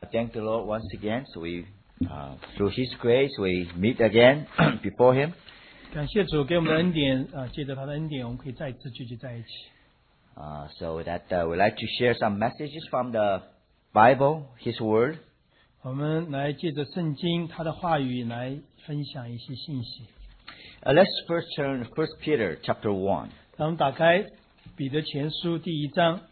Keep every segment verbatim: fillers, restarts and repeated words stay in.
thank the Lord once again. So we, uh, through His grace, we meet again before Him. 感谢主给我们的恩典啊，借着他的恩典，我们可以再次聚集在一起。 Uh, so that uh, we'd like to share some messages from the Bible, His Word. 我们来借着圣经他的话语来分享一些信息。 Uh, let's first turn to First Peter chapter one. 让我们打开彼得前书第一章。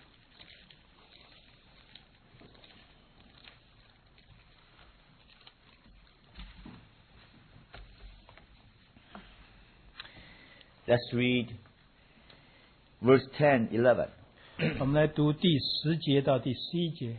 Let's read verse ten, eleven. 我们来读第十节到第十一节。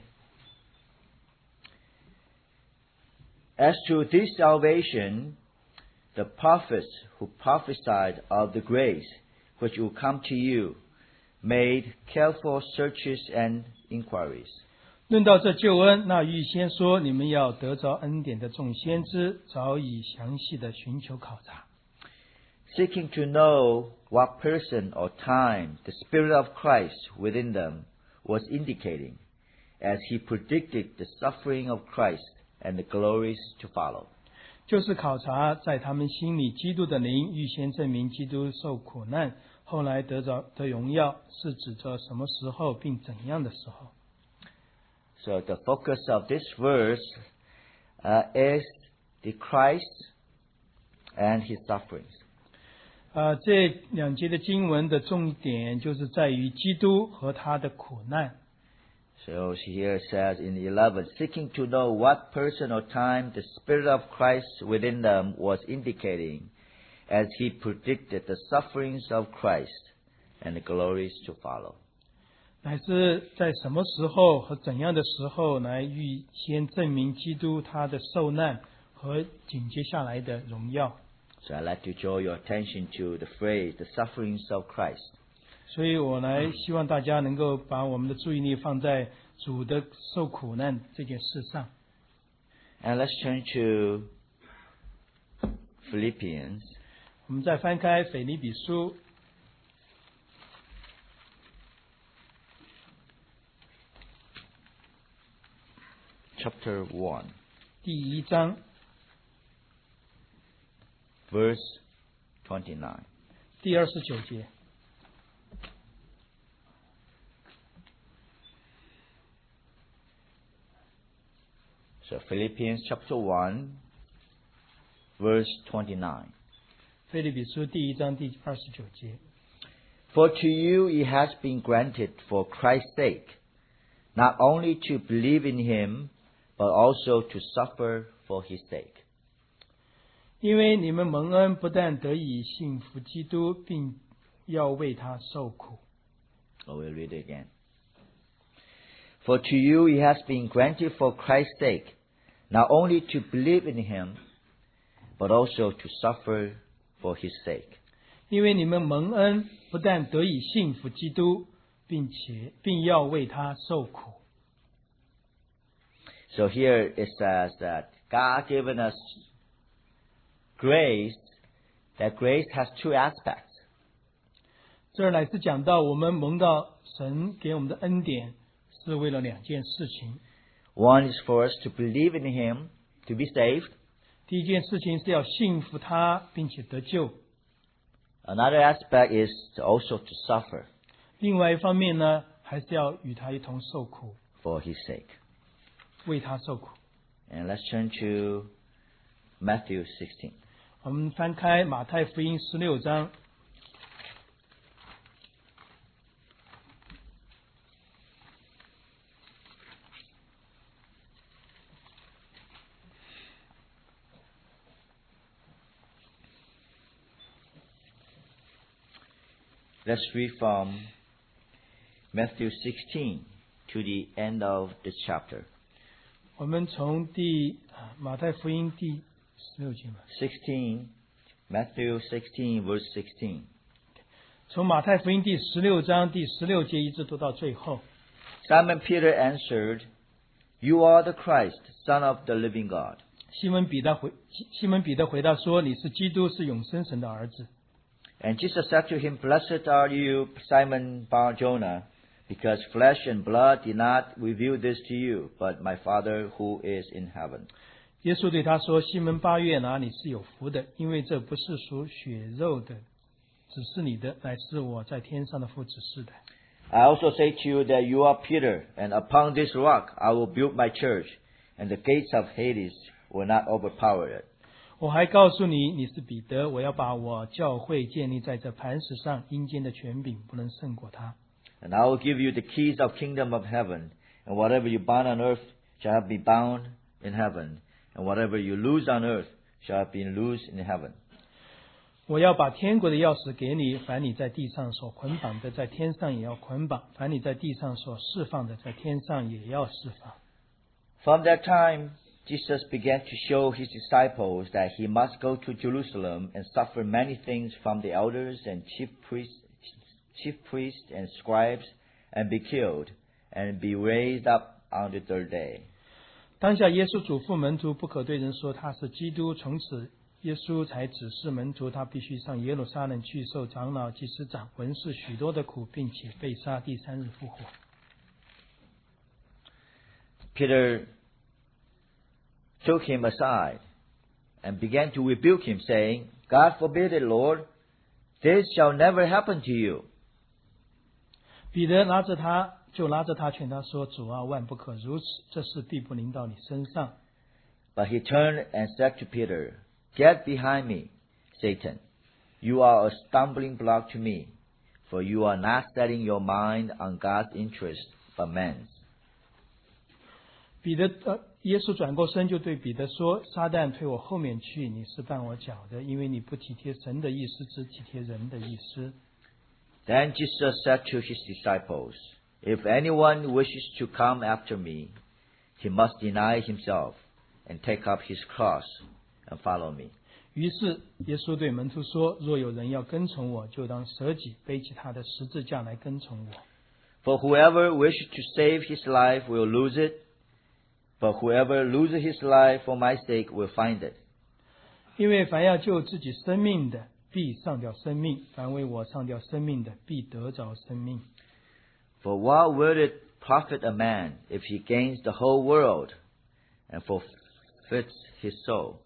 As to this salvation, the prophets who prophesied of the grace which will come to you made careful searches and inquiries. 论到这救恩，那预先说你们要得着恩典的众先知，早已详细的寻求考察。 Seeking to know what person or time the Spirit of Christ within them was indicating, as He predicted the suffering of Christ and the glories to follow. 就是考察在他们心里基督的灵预先证明基督受苦难，后来得着得荣耀，是指着什么时候并怎样的时候。 So the focus of this verse uh, is the Christ and His sufferings. 呃，这两节的经文的重点就是在于基督和他的苦难。 So here it says in eleven, seeking to know what person or time the Spirit of Christ within them was indicating, as He predicted the sufferings of Christ and the glories to follow. 乃至在什么时候和怎样的时候来预先证明基督他的受难和紧接下来的荣耀。 So I'd like to draw your attention to the phrase, the sufferings of Christ. 所以我来希望大家能够把我们的注意力放在主的受苦难这件事上。 And let's turn to Philippians. 我们再翻开腓立比书 Chapter one, 第一章 verse twenty-nine. 第二十九节。 So Philippians chapter one, verse twenty-nine. 腓立比书第一章第二十九节。 For to you it has been granted for Christ's sake, not only to believe in Him, but also to suffer for His sake. 因为你们蒙恩，不但得以信服基督，并要为他受苦。 I will read it again. For to you it has been granted for Christ's sake, not only to believe in Him, but also to suffer for His sake. 因为你们蒙恩，不但得以信服基督，并且并要为他受苦。 So here it says that God given us grace, that grace has two aspects. 这儿乃是讲到我们蒙到神给我们的恩典，是为了两件事情。 One is for us to believe in Him, to be saved. 第一件事情是要信服他，并且得救。 Another aspect is to also to suffer 另外一方面呢，还是要与他一同受苦， for His sake. 为他受苦。 And let's turn to Matthew sixteen. 我们翻开马太福音十六章。 Let's read from Matthew sixteen to the end of this chapter. 我们从第马太福音第十六节嘛， sixteen, Matthew sixteen, verse sixteen. 从马太福音第十六章第十六节一直读到最后。 Simon Peter answered, You are the Christ, Son of the living God. 西门彼得回西门彼得回答说：“你是基督，是永生神的儿子。” And Jesus said to him, Blessed are you, Simon Bar-Jonah, Because flesh and blood did not reveal this to you, but my Father who is in heaven. 耶稣对他说：“西门巴月拿，你是有福的，因为这不是属血肉的，指示你的，乃是我在天上的父指示的。” I also say to you that you are Peter, and upon this rock I will build my church, and the gates of Hades will not overpower it. 我还告诉你，你是彼得，我要把我教会建立在这磐石上，阴间的权柄不能胜过他。 And I will give you the keys of kingdom of heaven, and whatever you bind on earth shall be bound in heaven, and whatever you loose on earth shall be loosed in heaven. 我要把天国的钥匙给你，凡你在地上所捆绑的，在天上也要捆绑；凡你在地上所释放的，在天上也要释放。 From that time, Jesus began to show his disciples that he must go to Jerusalem and suffer many things from the elders and chief priests, chief priests and scribes, and be killed, and be raised up on the third day. 当下耶稣嘱咐门徒，不可对人说他是基督。从此，耶稣才指示门徒，他必须上耶路撒冷去受长老、祭司长、文士许多的苦，并且被杀，第三日复活。 Peter took him aside and began to rebuke him, saying, God forbid it, Lord, this shall never happen to you. 彼得拿着他，就拿着他劝他说：“主啊，万不可如此，这事必不临到你身上。” But he turned and said to Peter, Get behind me, Satan. You are a stumbling block to me, for you are not setting your mind on God's interest, but man's. 彼得呃，耶稣转过身就对彼得说：“撒旦退我后面去，你是绊我脚的，因为你不体贴神的意思，只体贴人的意思。” Then Jesus said to his disciples, If anyone wishes to come after me, he must deny himself and take up his cross and follow me. 于是耶稣对门徒说：“若有人要跟从我，就当舍己，背起他的十字架来跟从我。 For whoever wishes to save his life will lose it, but whoever loses his life for my sake will find it. 因为凡要救自己生命的，必上掉生命；凡为我上掉生命的，必得着生命。 For what will it profit a man if he gains the whole world and forfeits his soul?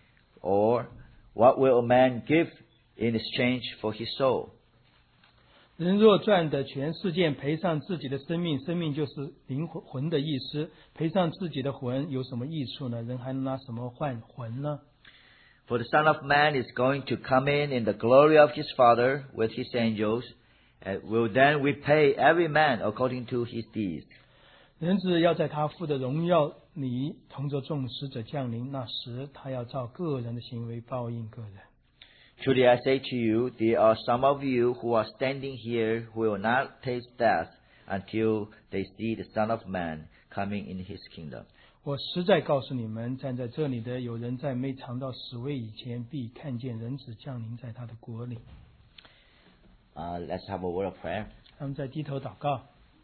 Or what will a man give in exchange for his soul? 人若赚得全世界，赔上自己的生命，生命就是灵魂魂的意思。赔上自己的魂有什么益处呢？人还能拿什么换魂呢？ For the Son of Man is going to come in in the glory of his Father with his angels, and will then repay every man according to his deeds. 人子要在他父的荣耀里同着众使者降临，那时他要照个人的行为报应个人。 Truly I say to you, there are some of you who are standing here who will not taste death until they see the Son of Man coming in his kingdom. 我实在告诉你们，站在这里的有人在没尝到死味以前，必看见人子降临在他的国里。 Uh, let's have a word of prayer. 他们在低头祷告。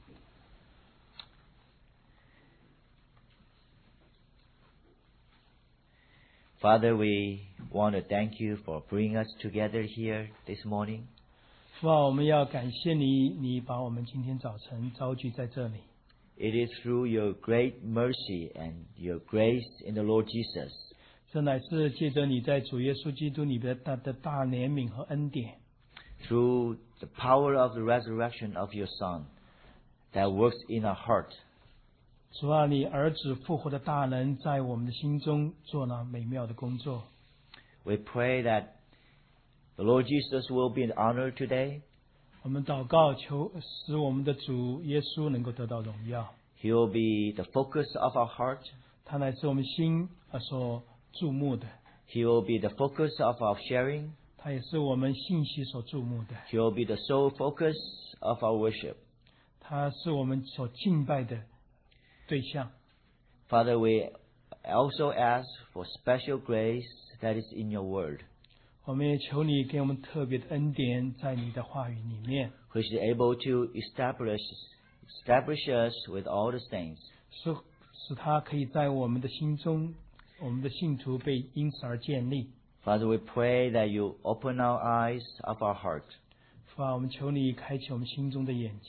Father, we want to thank you for bringing us together here this morning. 父啊，我们要感谢你，你把我们今天早晨召聚在这里。 It is through your great mercy and your grace in the Lord Jesus 这乃是借着你在主耶稣基督里的大的大怜悯和恩典， through the power of the resurrection of your Son that works in our heart. 主啊，你儿子复活的大能在我们的心中做了美妙的工作。 We pray that the Lord Jesus will be honored today. 我们祷告，求使我们的主耶稣能够得到荣耀。 He will be the focus of our heart. 他乃是我们心而所注目的， He will be the focus of our sharing. 他也是我们信息所注目的， He will be the sole focus of our worship. 他是我们所敬拜的对象。 Father, we also ask for special grace that is in your word, 我们也求你给我们特别的恩典，在你的话语里面， which is able to establish establish us with all the saints. 使使他可以在我们的心中，我们的信徒被因此而建立。 Father, we pray that you open our eyes of our heart, 父啊，我们求你开启我们心中的眼睛，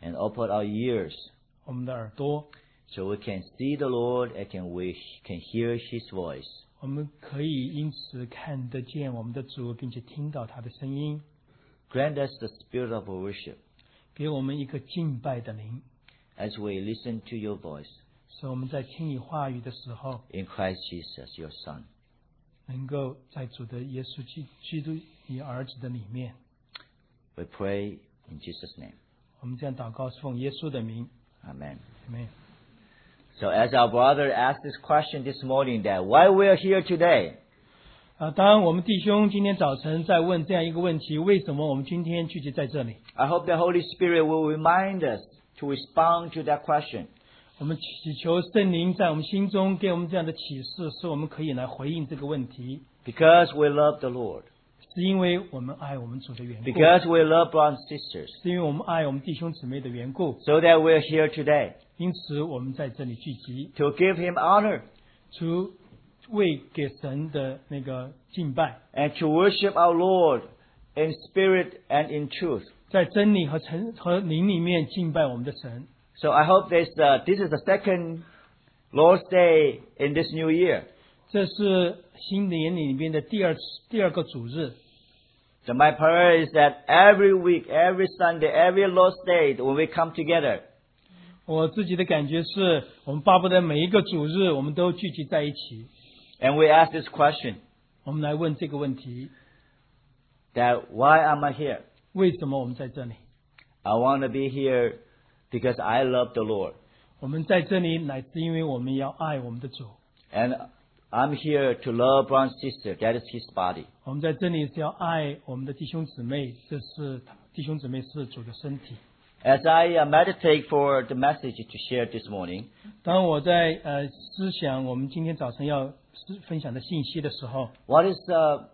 and open our ears 我们的耳朵， so we can see the Lord and can we can hear His voice. 我们可以因此看得见我们的主，并且听到他的声音， Grant us the spirit of worship 给我们一个敬拜的灵， as we listen to your voice 使我们在听你话语的时候， in Christ Jesus, your Son. 能够在主的耶稣基基督你儿子的里面。 We pray in Jesus' name. 我们这样祷告是奉耶稣的名， Amen. 阿们。 So as our brother asked this question this morning, that why we are here today, 啊，当然我们弟兄今天早晨在问这样一个问题：为什么我们今天聚集在这里？ I hope the Holy Spirit will remind us to respond to that question. 我们祈求圣灵在我们心中给我们这样的启示，使我们可以来回应这个问题。 Because we love the Lord. 是因为我们爱我们主的缘故， Because we love brothers and sisters. 是因为我们爱我们弟兄姊妹的缘故， So that we are here today 因此我们在这里聚集， to give Him honor 除为给神的那个敬拜， and to worship our Lord in spirit and in truth. 在真理和诚和灵里面敬拜我们的神。 So I hope this, uh, this is the second Lord's Day in this new year. 这是新的年里面的第二次第二个主日。 So my prayer is that every week, every Sunday, every Lord's Day, when we come together, 我自己的感觉是，我们巴不得每一个主日我们都聚集在一起， and we ask this question, 我们来问这个问题： that why am I here? 为什么我们在这里？ I want to be here because I love the Lord. 我们在这里乃是因为我们要爱我们的主。 And I'm here to love brother and sister. That is His body. 我们在这里是要爱我们的弟兄姊妹，这是弟兄姊妹是主的身体。 As I uh, meditate for the message to share this morning, 当我在呃思想我们今天早晨要分享的信息的时候， what is uh,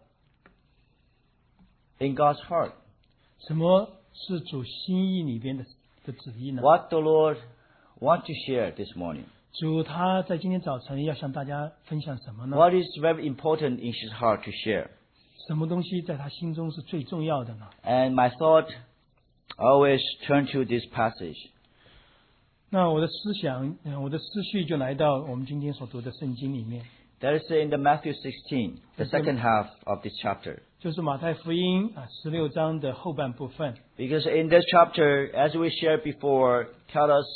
in God's heart? 什么是主心意里边的的旨意呢？ What the Lord want to share this morning? 主他在今天早晨要向大家分享什么呢？ What is very important in His heart to share? 什么东西在他心中是最重要的呢？ And my thought always turn to this passage. 那我的思想，呃我的思绪就来到我们今天所读的圣经里面， That is in the Matthew sixteen, the Yes, second half of this chapter. 就是马太福音啊十六章的后半部分。 Because in this chapter, as we shared before, tell us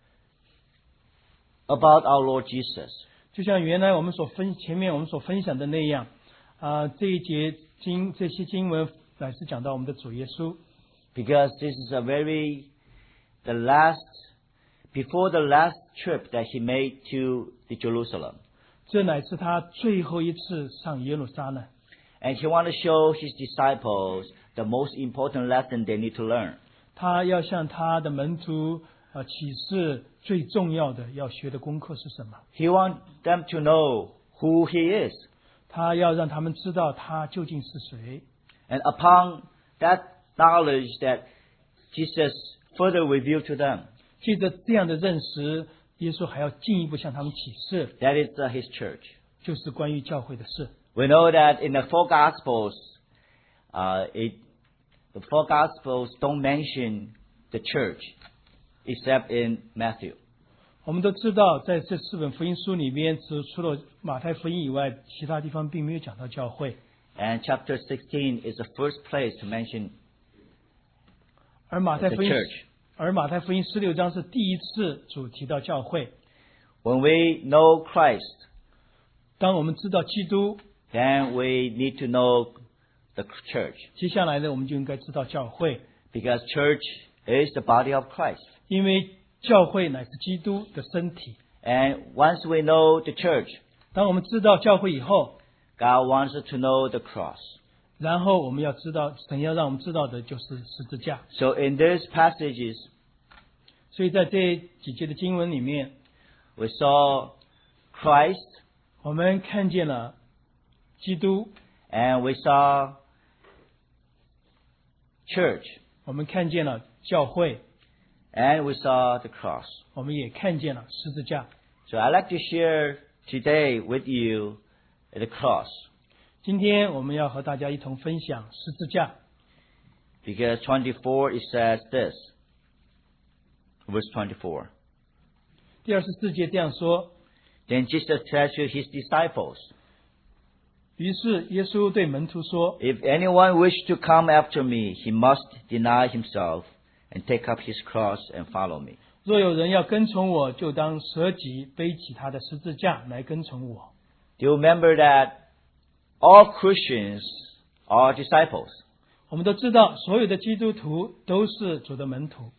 about our Lord Jesus. 就像原来我们所分前面我们所分享的那样，啊、这一节经这些经文乃是讲到我们的主耶稣， Because this is a very, the last, before the last trip that He made to the Jerusalem. 这乃是他最后一次上耶路撒冷， And He want to show His disciples the most important lesson they need to learn. 他要向他的门徒啊、启示最重要的要学的功课是什么？ He want them to know who He is. 他要让他们知道他究竟是谁。 And upon that knowledge that Jesus further revealed to them, 借着这样的认识，耶稣还要进一步向他们启示， that is uh, His church. 就是关于教会的事。 We know that in the four Gospels, uh, it, the four Gospels don't mention the church except in Matthew. 我们都知道，在这四本福音书里边，只除了马太福音以外，其他地方并没有讲到教会。 And chapter sixteen is the first place to mention 而马太 the 福音， church. 而马太福音十六章是第一次主提到教会。 When we know Christ, 当我们知道基督， then we need to know the church. 接下来呢，我们就应该知道教会， Because church is the body of Christ. 因为教会乃是基督的身体。 And once we know the church, 当我们知道教会以后， God wants us to know the cross. 然后我们要知道，神要让我们知道的就是十字架。 So in these passages, 所以在这几节的经文里面， we saw Christ 我们看见了基督， and we saw church 我们看见了教会， and we saw the cross. 我们也看见了十字架。 So I'd like to share today with you the cross. 今天我们要和大家一同分享十字架， Because twenty-four it says this. verse twenty-four. 第二十四节这样说。 Then Jesus said to his disciples, 于是耶稣对门徒说 If anyone wish to come after me, he must deny himself and take up his cross and follow me. 若有人要跟从我，就当舍己，背起他的十字架来跟从我。 Do you remember that all Christians are disciples? 我们都知道，所有的基督徒都是主的门徒。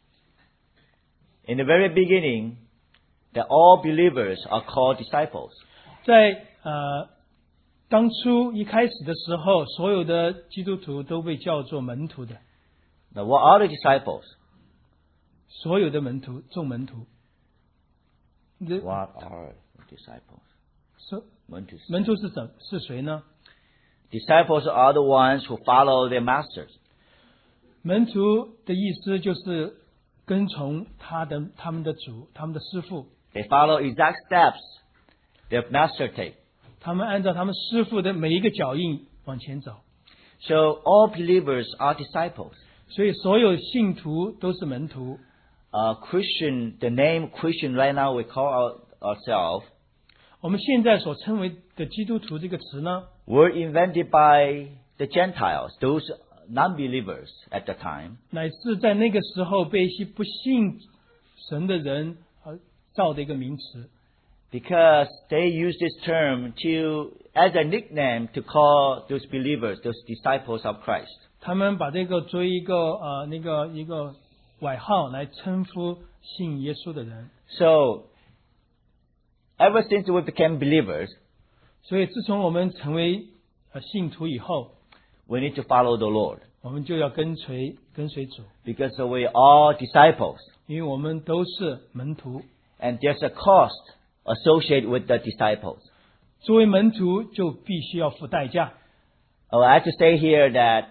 In the very beginning, that all believers are called disciples. 在呃当初一开始的时候，所有的基督徒都被叫做门徒的。 Now, what are the disciples? 所有的门徒，众门徒。 What are disciples? 说门徒门徒是怎是谁呢？ Disciples are the ones who follow their masters. 门徒的意思就是跟从他的他们的主，他们的师傅。 They follow exact steps their master take. 他们按照他们师傅的每一个脚印往前走。 So all believers are disciples. 所以所有信徒都是门徒。 Uh, Christian, the name Christian right now we call our, ourselves, 我们现在所称为的基督徒这个词呢， were invented by the Gentiles, those non-believers at the time. 乃是在那个时候被一些不信神的人而造的一个名词。 Because they use this term to, as a nickname to call those believers, those disciples of Christ. 他们把这个作为一个呃那个一个外号来称呼信耶稣的人。 So, ever since we became believers, 所以自从我们成为呃信徒以后， we need to follow the Lord. 我们就要跟随跟随主， Because we are disciples. 因为我们都是门徒。 And there's a cost associated with the disciples. 作为门徒就必须要付代价。 Oh, I have to say here that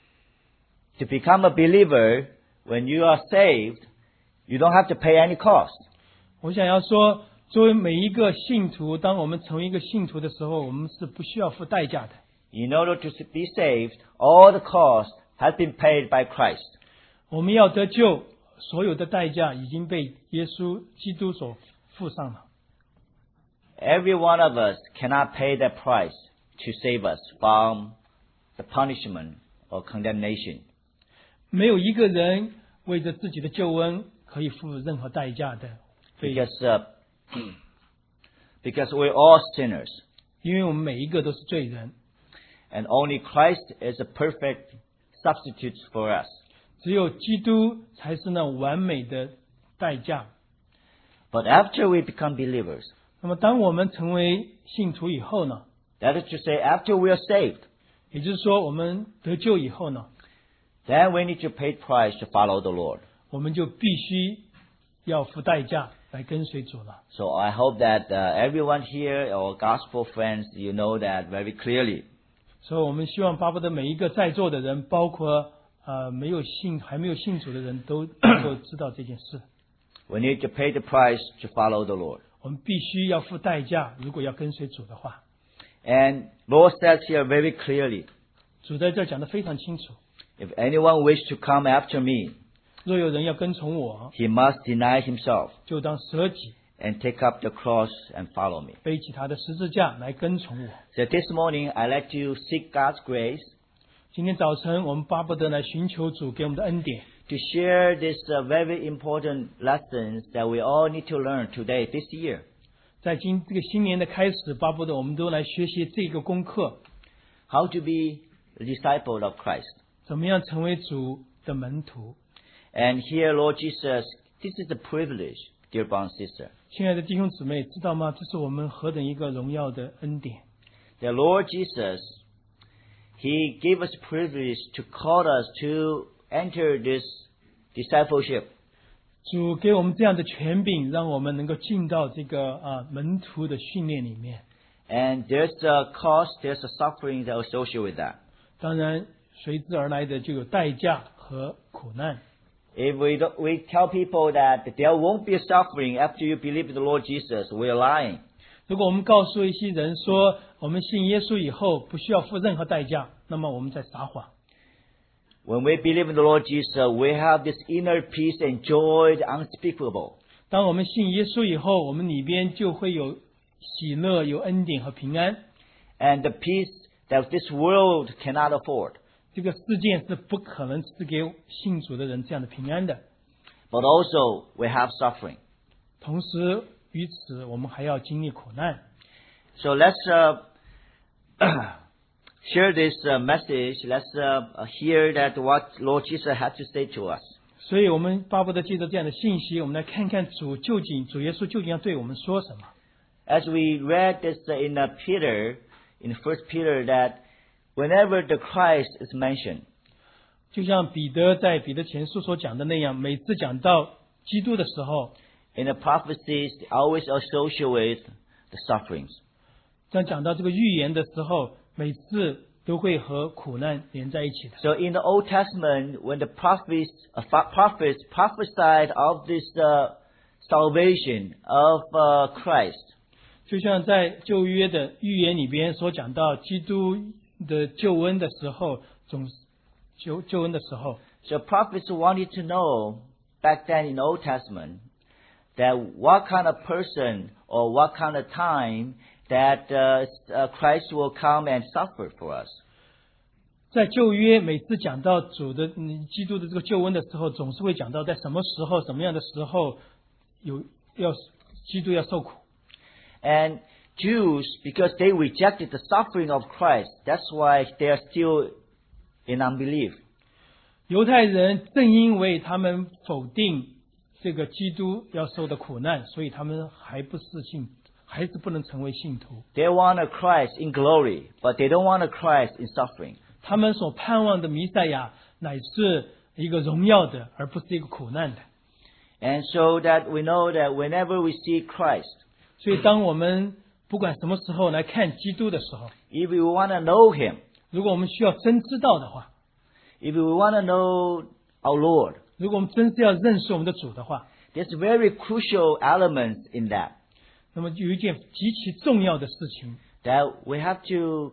to become a believer, when you are saved, you don't have to pay any cost. 我想要说，作为每一个信徒，当我们成为一个信徒的时候，我们是不需要付代价的。 In order to be saved, all the cost has been paid by Christ. 我们要得救，所有的代价已经被耶稣基督所付上了。 Every one of us cannot pay that price to save us from the punishment or condemnation. 没有一个人为着自己的救恩可以付任何代价的， Because, uh, because we're all sinners. 因为我们每一个都是罪人， And only Christ is a perfect substitute for us. 只有基督才是那完美的代价。 But after we become believers, 那么，当我们成为信徒以后呢？ that is to say, after we are saved, 也就是说，我们得救以后呢， then we need to pay price to follow the Lord. 我们就必须要付代价来跟随主了。 So I hope that uh, everyone here, our gospel friends, you know that very clearly. 所以我们希望巴不得每一个在座的人，包括呃没有信还没有信主的人都能够知道这件事。 We need to pay the price to follow the Lord. 我们必须要付代价，如果要跟随主的话。 And Lord says here very clearly, 主在这儿讲得非常清楚。 if anyone wish to come after me, 若有人要跟从我， he must deny himself 就当舍己， and take up the cross and follow me. 背起他的十字架来跟从我。 So this morning, I'd like to seek God's grace 今天早晨，我们巴不得来寻求主给我们的恩典， to share these uh, very important lessons that we all need to learn today, this year. 在今这个新年的开始，巴不得我们都来学习这个功课， How to be a disciple of Christ. 怎么样成为主的门徒。 And here, Lord Jesus, this is a privilege, dear brother and sister. 亲爱的弟兄姊妹，知道吗？这是我们何等一个荣耀的恩典！ The Lord Jesus, He gave us privilege to call us to enter this discipleship. 主给我们这样的权柄，让我们能够进到这个啊门徒的训练里面。 And there's a cost, there's a suffering that associated with that. 当然，随之而来的就有代价和苦难。 If we, don't, we tell people that there won't be a suffering after you believe in the Lord Jesus, we're lying. 如果我们告诉一些人说，我们信耶稣以后不需要付任何代价，那么我们在撒谎。 When we believe in the Lord Jesus, we have this inner peace and joy unspeakable. 当我们信耶稣以后，我们里边就会有喜乐、有恩典和平安。 And the peace that this world cannot afford. 这个世界是不可能赐给信主的人这样的平安的。 But also we have suffering. 同时，于此我们还要经历苦难。 So let's uh, share this uh, message. Let's uh, hear that what Lord Jesus had to say to us. 所以我们巴不得借着这样的信息，我们来看看主究竟，主耶稣究竟要对我们说什么。 As we read this uh, in uh, Peter, in First Peter, that whenever the Christ is mentioned, 就像彼得在彼得前书所讲的那样，每次讲到基督的时候， in the prophecies, they always associate with the sufferings. 当讲到这个预言的时候，每次都会和苦难连在一起的。 So in the Old Testament, when the prophets, uh, prophets prophesied of this uh, salvation of uh, Christ, 就像在旧约的预言里边所讲到基督的救恩的时候，总救救恩的时候， so prophets wanted to know back then in the Old Testament that what kind of person or what kind of time that uh, uh, Christ will come and suffer for us. 在旧约每次讲到主的嗯基督的这个救恩的时候，总是会讲到在什么时候、什么样的时候有要基督要受苦。 And Jews, because they rejected the suffering of Christ, that's why they are still in unbelief. 犹太人正因为他们否定这个基督要受的苦难，所以他们还不是信，还是不能成为信徒。 They want a Christ in glory, but they don't want a Christ in suffering. 他们所盼望的弥赛亚乃是一个荣耀的，而不是一个苦难的。 And so that we know that whenever we see Christ, 所以当我们不管什么时候来看基督的时候， if we want to know Him, 如果我们需要真知道的话， if we want to know our Lord, 如果我们真是要认识我们的主的话， there's very crucial elements in that, 那么有一件极其重要的事情， that we have to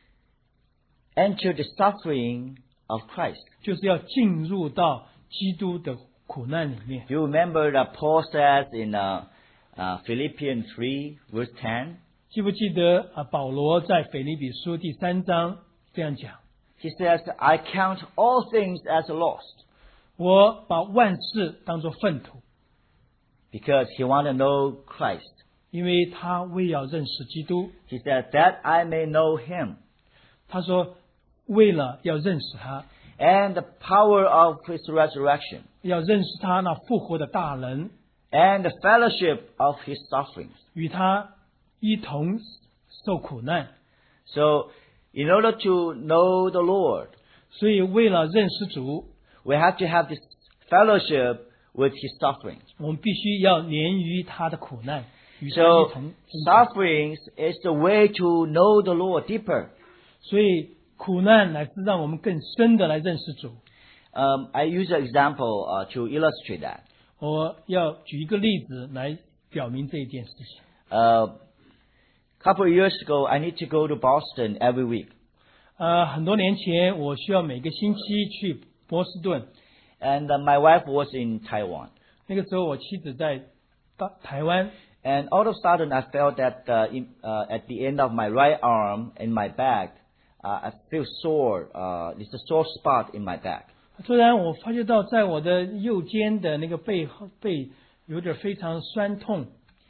enter the suffering of Christ. 就是要进入到基督的苦难里面。 You remember that Paul says in uh, uh, Philippians three, verse ten, 记不记得啊？保罗在腓立比书第三章这样讲： he says, I count all things as lost, 我把万事当作粪土， because he want to know Christ. 因为他为要认识基督。 He said, that I may know Him, 他说，为了要认识他， and the power of His resurrection, 要认识他那复活的大能， and the fellowship of His sufferings. 与他一同受苦难。 So, in order to know the Lord, 所以为了认识主， we have to have this fellowship with His sufferings. 我们必须要连于他的苦难，与他 So, 一同。 sufferings is the way to know the Lord deeper. 所以苦难乃是让我们更深的来认识主。 Um, I use an example uh, to illustrate that. 我要举一个例子来表明这一件事情。 A couple of years ago, I need to go to Boston every week. 呃，很多年前，我需要每个星期去波士顿。 And uh, my wife was in Taiwan. 那个时候，我妻子在大台湾。 And all of a sudden, I felt that uh, in, uh, at the end of my right arm and my back, uh, I feel sore. Uh, there's a sore spot in my back. 突然，我发觉到在我的右肩的那个背背有点非常酸痛。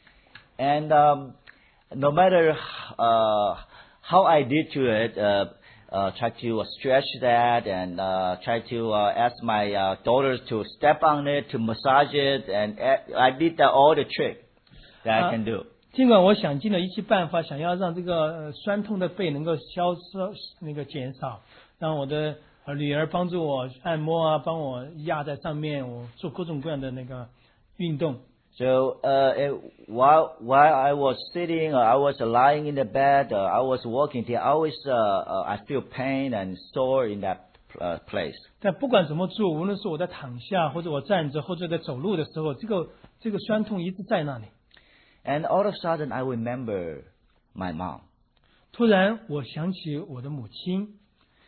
And um, no matter uh, how I did to it, uh, uh, try to uh, stretch that and uh, try to uh, ask my uh, daughters to step on it, to massage it, and uh, I did that, all the trick that I can do. 尽管我想尽了一切办法，想要让这个呃酸痛的背能够消失那个减少，让我的呃女儿帮助我按摩啊，帮我压在上面，我做各种各样的那个运动。 So uh, it, while while I was sitting, or I was lying in the bed, or I was walking, I always uh, uh, I feel pain and sore in that uh, place. 但不管怎么做，无论是我在躺下，或者我站着，或者在走路的时候，这个这个酸痛一直在那里。 And all of a sudden, I remember my mom. 突然，我想起我的母亲。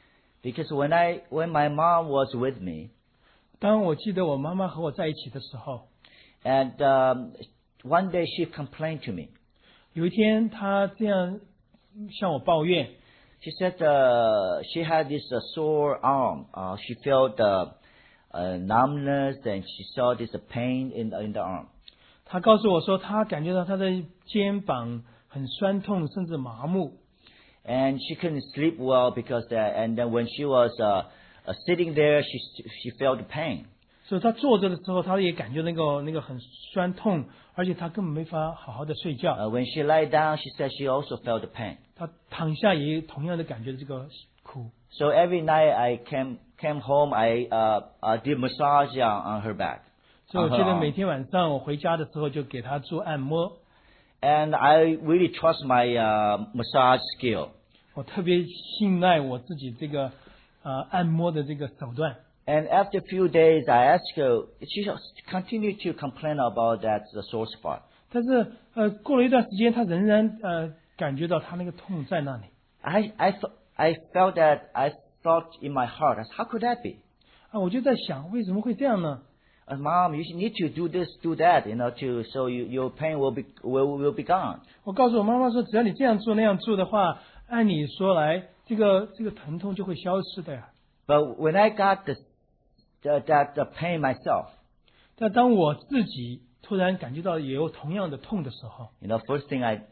Because when I when my mom was with me, 当我记得我妈妈和我在一起的时候， and um, one day she complained to me. 有一天她这样向我抱怨， She said uh, she had this uh, sore arm. Uh, she felt uh, uh, numbness and she saw this uh, pain in in the arm. 她告诉我说，她感觉到她的肩膀很酸痛，甚至麻木。 And she couldn't sleep well because uh, and then when she was uh, uh, sitting there, she she felt the pain. 所以她坐着的时候，她也感觉那个那个很酸痛，而且她根本没法好好的睡觉。 Uh, when she lay down, she said she also felt the pain. 她躺下也同样的感觉这个苦。 So every night I came came home, I uh, uh, did massage on, on her back. 所以我 on her 记得 arm. 每天晚上我回家的时候就给她做按摩。 And I really trust my uh, massage skill. 我特别信赖我自己这个呃按摩的这个手段。 And after a few days, I asked her, she just continued to complain about that the sore spot. 但是呃过了一段时间，她仍然呃感觉到她那个痛在那里。 I I th- I felt that I thought in my heart, I said, how could that be? 啊，我就在想，为什么会这样呢？ Uh, Mom, you need to do this, do that, you know, to so you, your pain will be will will be gone. 我告诉我妈妈说，只要你这样做那样做的话，按理说来，这个这个疼痛就会消失的呀。 But when I got the, the that the pain myself, 但当我自己突然感觉到也有同样的痛的时候， you know, first thing I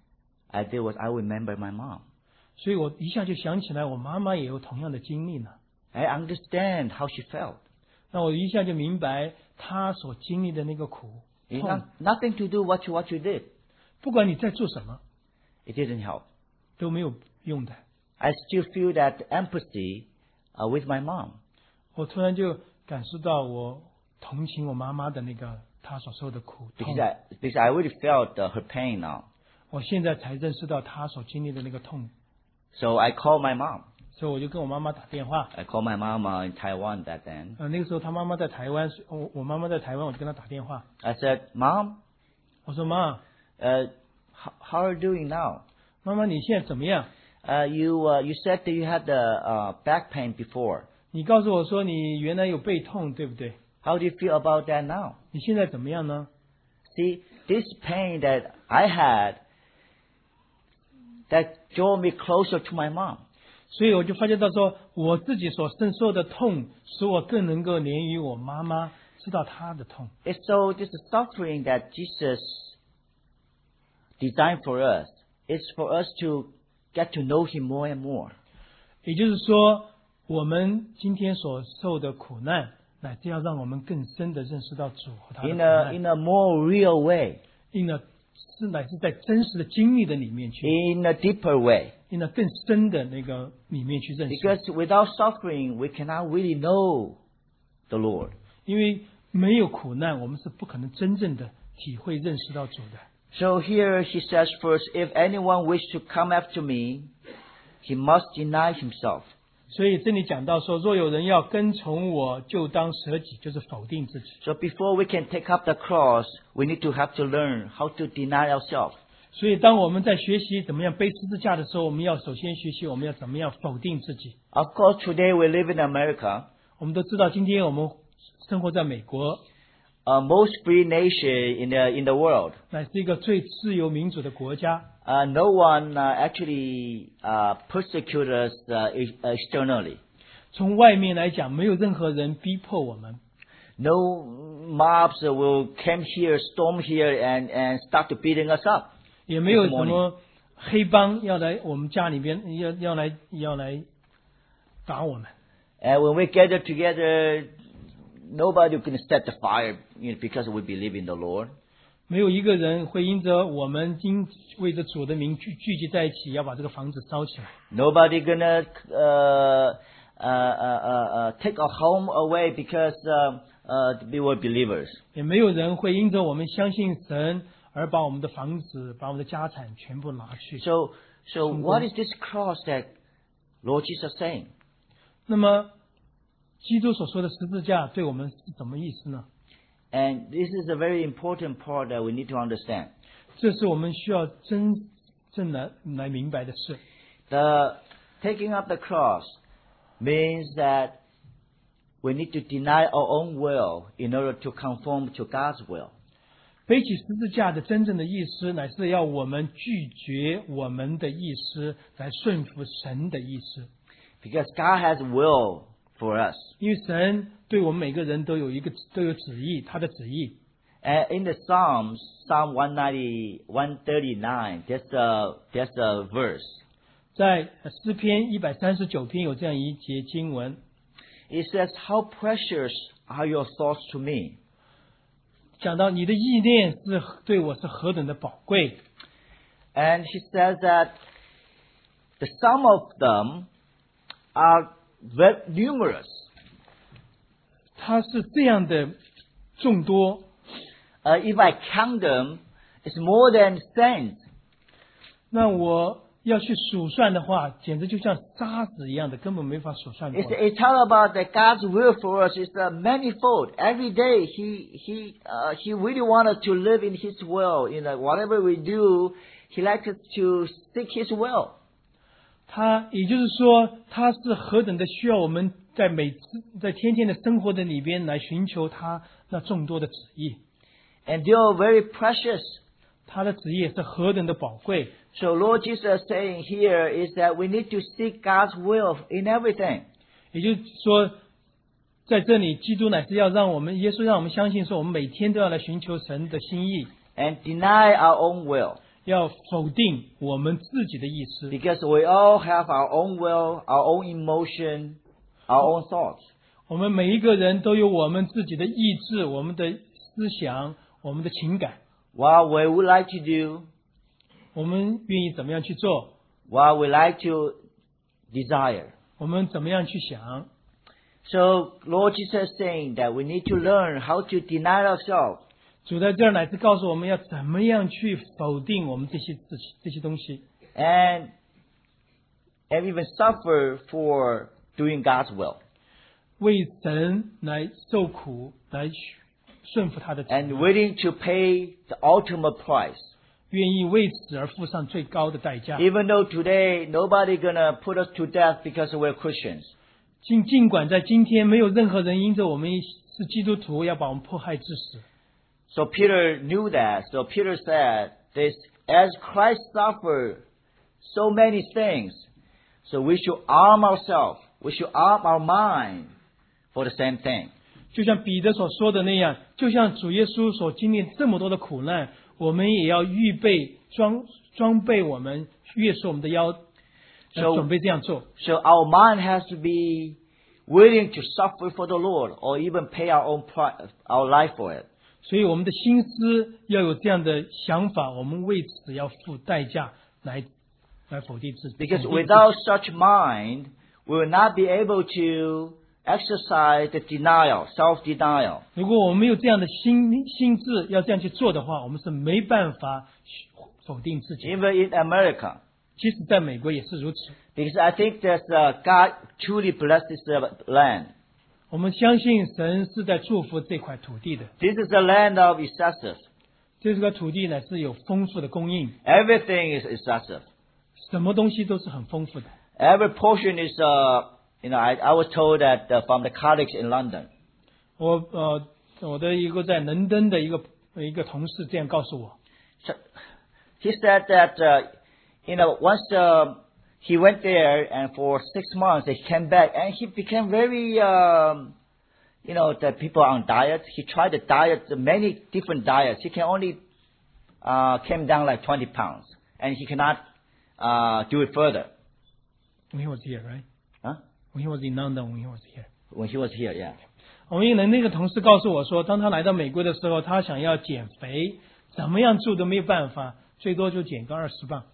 I did was I remembered my mom. 所以我一下就想起来，我妈妈也有同样的经历呢。 I understand how she felt. 那我一下就明白她所经历的那个苦 It's 痛 not,，nothing to do what you what you did. 不管你在做什么 It didn't help. 都没有用的。 I still feel that empathy uh, with my mom. 我突然就感受到我同情我妈妈的那个她所受的苦痛 Because。I, because I really felt uh, her pain now. 我现在才认识到她所经历的那个痛， So I called my mom. 所以我就跟我妈妈打电话。 I called my mom uh, in Taiwan that then. 呃，那个时候她妈妈在台湾，我我妈妈在台湾，我就跟她打电话。 I said, Mom, 我说妈， uh, how, how are you doing now? 妈妈你现在怎么样？ Uh, you uh, you said that you had the uh, back pain before. 你告诉我说你原来有背痛，对不对？ How do you feel about that now? 你现在怎么样呢？ See, this pain that I had that drew me closer to my mom. 所以我就发觉到说，我自己所承受的痛，使我更能够连于我妈妈，知道她的痛。 It's so this is suffering that Jesus designed for us. It's for us to get to know Him more and more. 也就是说，我们今天所受的苦难，乃是要让我们更深的认识到主和他的苦 In a 难， in a more real way, 因了是乃是在真实的经历的里面去， in a deeper way. 因了更深的那个里面去认识。 Because without suffering, we cannot really know the Lord. 因为没有苦难，我们是不可能真正的体会认识到主的。 So here he says first, if anyone wish to come after me, he must deny himself. 所以这里讲到说，若有人要跟从我，就当舍己，就是否定自己。 So before we can take up the cross, we need to have to learn how to deny ourselves. 所以当我们在学习怎么样背十字架的时候，我们要首先学习我们要怎么样否定自己。 Of course, today we live in America, 我们都知道，今天我们生活在美国， a most free nation in the in the world. 乃是一个最自由民主的国家。 Uh, no one uh, actually uh, persecutes us uh, ex- externally. 从外面来讲，没有任何人逼迫我们， No mobs will come here, storm here, and, and start to beating us up. 也没有什么黑帮要来我们家里边要要来要来打我们。 And when we gather together, nobody can set the fire, you know, because we believe in the Lord. 没有一个人会因着我们今为着主的名聚聚集在一起，要把这个房子烧起来。 Nobody gonna uh, uh, uh, uh, uh, take our home away because uh, uh, we were believers. 也没有人会因着我们相信神而把我们的房子、把我们的家产全部拿去。 So, so what is this cross that Lord Jesus saying? 那么，基督所说的十字架对我们是什么意思呢？ And this is a very important part that we need to understand. 这是我们需要真正的来明白的事。 The taking up the cross means that we need to deny our own will in order to conform to God's will. 背起十字架的真正的意思，乃是要我们拒绝我们的意思，来顺服神的意思。 Because God has will for us. 因为神对我们每个人都有一个都有旨意，他的旨意。 And in the Psalms, Psalm one ninety, one thirty-nine, there's a, there's a verse. 在诗篇一百三十九篇有这样一节经文， It says, "How precious are your thoughts to me." 讲到你的意念是对我是何等的宝贵。 And he says that the sum of them are very numerous. 它是这样的众多， Uh, if I count them, it's more than saints. 那我要去数算的话，简直就像沙子一样的，根本没法数算过 It's, 来。 it's all about that God's will for us is uh, manifold. Every day, He He uh, He really wants us to live in His will. You know, whatever we do, He likes us to seek His will. 他也就是说，他是何等的需要我们在每次在天天的生活的里边来寻求他那众多的旨意， And they are very precious. 他的旨意也是何等的宝贵。 So Lord Jesus is saying here is that we need to seek God's will in everything. 也就是说，在这里，基督乃是要让我们，耶稣让我们相信说，我们每天都要来寻求神的心意， And deny our own will. 要否定我们自己的意思， Because we all have our own will, our own emotion, our own thoughts. 我们每一个人都有我们自己的意志、我们的思想、我们的情感， What we would like to do, 我们愿意怎么样去做， what we like to desire. 我们怎么样去想。 So Lord Jesus is saying that we need to learn how to deny ourselves. 主在这儿乃是告诉我们要怎么样去否定我们这些这些这些东西， And, and even suffer for doing God's will. 为神来受苦，来顺服他的旨 And 意， willing to pay the ultimate price. 愿意为此而付上最高的代价。 Even though today nobody gonna put us to death because we're Christians. 尽尽管在今天没有任何人因着我们是基督徒要把我们迫害致死， So Peter knew that. So Peter said this, as Christ suffered so many things, so we should arm ourselves, we should arm our mind for the same thing. 就像彼得所说的那样，就像主耶稣所经历这么多的苦难，我们也要预备装装备我们，约束我们的腰，来 So- 准备这样做。 So our mind has to be willing to suffer for the Lord or even pay our own pri- our life for it. 所以我们的心思要有这样的想法，我们为此要付代价来来否定自己。 Because 否定自己 without such mind, we will not be able to exercise the denial, self-denial. 如果我们没有这样的心心智，要这样去做的话，我们是没办法否定自己。 Even in America. 即使在美国也是如此。 Because I think that uh, God truly blessed this uh, land. 我们相信神是在祝福这块土地的， This is a land of excessive. 这个土地呢是有丰富的供应， Everything is excessive. 什么东西都是很丰富的。 Every portion is, uh, you know, I, I was told that uh, from the college in London. 我呃，我的一个在伦敦的一个一个同事这样告诉我， So, he said that, uh, you know, once uh, he went there and for six months he came back and he became very, um, you know, the people on diet. He tried the diet, many different diets. He can only uh, came down like twenty pounds and he cannot uh, do it further. When he was here, right? Huh? When he was in London, when he was here. When he was here, yeah. 我们那个同事告诉我说，当他来到美国的时候，他想要减肥，怎么样做都没有办法，最多就减个二十磅。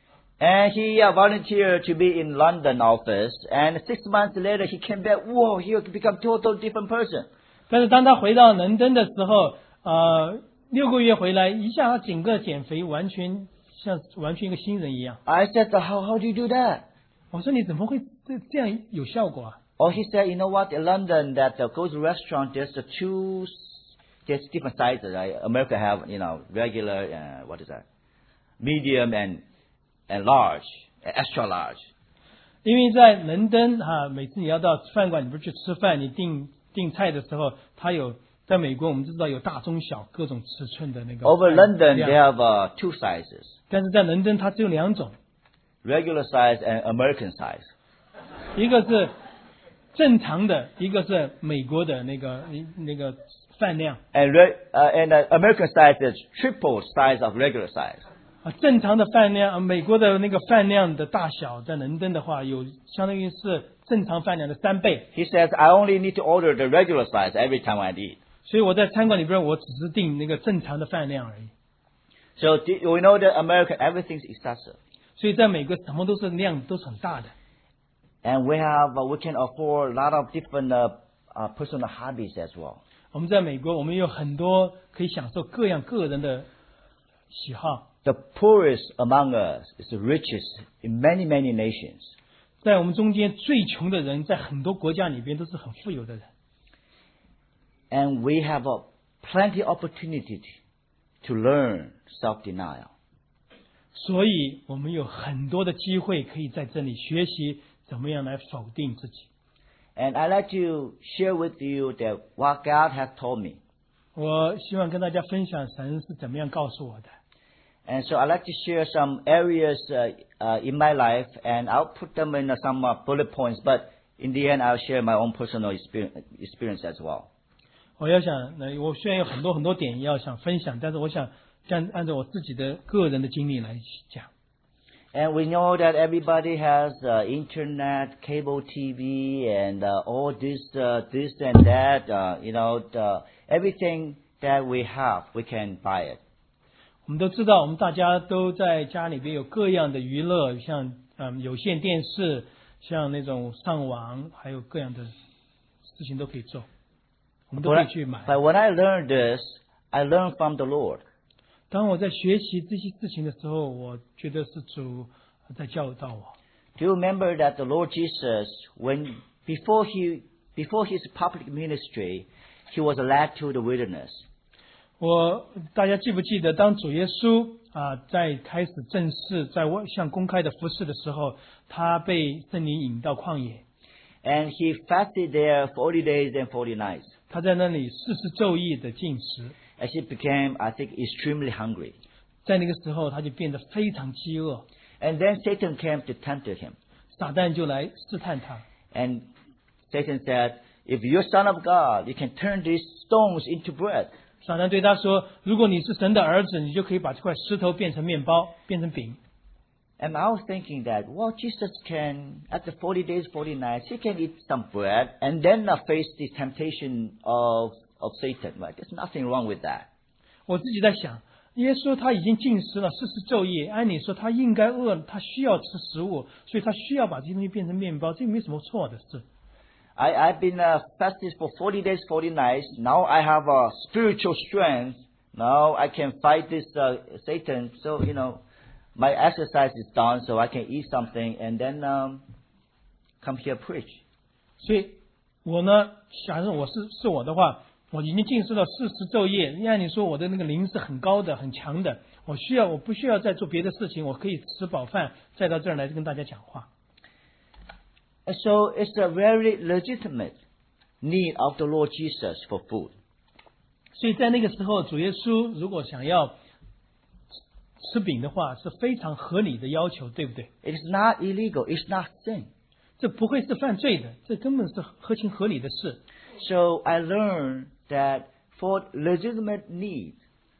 And he uh, volunteered to be in London office and six months later he came back, whoa, he become total different person. 但是当他回到伦敦的时候，呃，六个月回来，一下他整个减肥完全像完全一个新人一样。 I said, how, how do you do that? 我说你怎么会这这样有效果啊？ Or he said, you know what, in London, that uh, goes to restaurant, there's the two, there's different sizes, right? America have, you know, regular, uh, what is that? Medium and, and large, extra large. 因为在伦敦哈、啊，每次你要到饭馆，你不是去吃饭，你订订菜的时候，它有在美国我们知道有大中小各种尺寸的那个。 Over London, they have uh, two sizes. 但是在伦敦它只有两种。 Regular size and American size. 一个是正常的，一个是美国的那个那个饭量。 And, re, uh, and uh, American size is triple size of regular size. 啊，正常的饭量，美国的那个饭量的大小，在伦敦的话，有相当于是正常饭量的三倍。 He says, I only need to order the regular size every time I eat. 所以我在餐馆里边，我只是订那个正常的饭量而已。 So we know that America, everything's excessive. 所以在美国，什么都是量都是很大的。 And we have, uh, we can afford a lot of different uh, uh, personal hobbies as well. 我们在美国，我们有很多可以享受各样个人的喜好。 The poorest among us is the richest in many, many nations. 在我们中间最穷的人，在很多国家里边都是很富有的人。 And we have a plenty opportunity to learn self-denial. 所以我们有很多的机会可以在这里学习怎么样来否定自己。 And I'd like to share with you that what God has told me. 我希望跟大家分享神是怎么样告诉我的。 And so I'd like to share some areas uh, uh, in my life, and I'll put them in uh, some uh, bullet points, but in the end I'll share my own personal experience, experience as well. 我要想，我虽然有很多很多点要想分享，但是我想按按照我自己的个人的经历来讲。 And we know that everybody has uh, internet, cable T V, and uh, all this, uh, this and that. Uh, you know, the, everything that we have, we can buy it. 我们都知道，我们大家都在家里边有各样的娱乐，像嗯有线电视，像那种上网，还有各样的事情都可以做，我们都可以去买。 But when I learned this, I learned from the Lord. 当我在学习这些事情的时候，我觉得是主在教导我。 Do you remember that the Lord Jesus, when before he before his public ministry, he was led to the wilderness. 我大家记不记得，当主耶稣啊在开始正式在向公开的服侍的时候，他被圣灵引到旷野。 And he fasted there forty days and forty nights. 他在那里四十昼夜的进食。 As he became, I think, extremely hungry. 在那个时候，他就变得非常饥饿。 And then Satan came to tempt him. 撒旦就来试探他。 And Satan said, "If you're son of God, you can turn these stones into bread." 撒旦对他说：“如果你是神的儿子，你就可以把这块石头变成面包，变成饼。” And I was thinking that, well, Jesus can, after forty days, forty nights, he can eat some bread and then uh, face the temptation of of Satan. Right? There's nothing wrong with that. 我自己在想，耶稣他已经禁食了四十昼夜，按理说他应该饿，他需要吃食物，所以他需要把这些东西变成面包，这没什么错的事。 I, I've been uh, fasting for forty days, forty nights. Now I have a uh, spiritual strength. Now I can fight this uh, Satan. So, you know, my exercise is done, so I can eat something and then um, come here preach. 所以我呢，假设我是是我的话，我已经进食了四十昼夜。按理说我的那个灵是很高的、很强的，我需要我不需要再做别的事情，我可以吃饱饭再到这儿来跟大家讲话。 And so it's a very legitimate need of the Lord Jesus for food. 所以在那个时候，主耶稣如果想要吃饼的话，是非常合理的要求，对不对？ It is not illegal. It's not sin. 这不会是犯罪的，这根本是合情合理的事。 So I learned that for legitimate needs,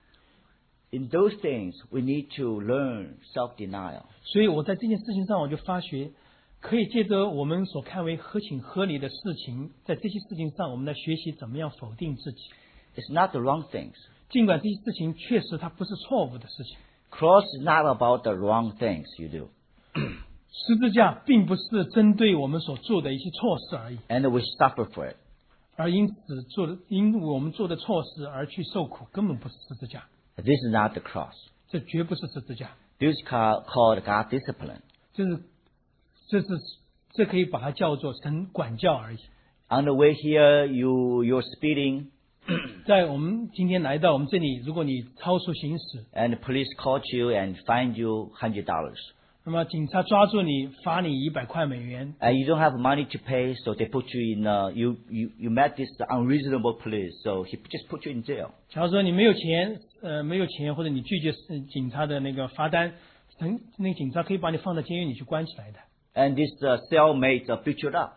in those things, we need to learn self-denial. 所以我在这件事情上，我就发觉，可以借着我们所看为合情合理的事情，在这些事情上，我们来学习怎么样否定自己。 It's not the wrong things. 尽管这些事情确实它不是错误的事情。 Cross is not about the wrong things you do. 十字架并不是针对我们所做的一些错事而已， And we suffer for it. 而因此做的因我们做的错事而去受苦，根本不是十字架， This is not the cross. 这绝不是十字架， This is called, called God discipline. 这是这是这可以把它叫做神管教而已。 On the way here, you you're speeding, 在我们今天来到我们这里，如果你超速行驶， and the police caught you and fined you hundred dollars. 那么警察抓住你，罚你一百块美元。 And you don't have money to pay, so they put you in. Uh, you you you met this unreasonable police, so he just put you in jail. 假如说你没有钱，呃，没有钱，或者你拒绝警察的那个罚单，等那个警察可以把你放到监狱里去关起来的。 And this uh, cellmate uh, beat you up.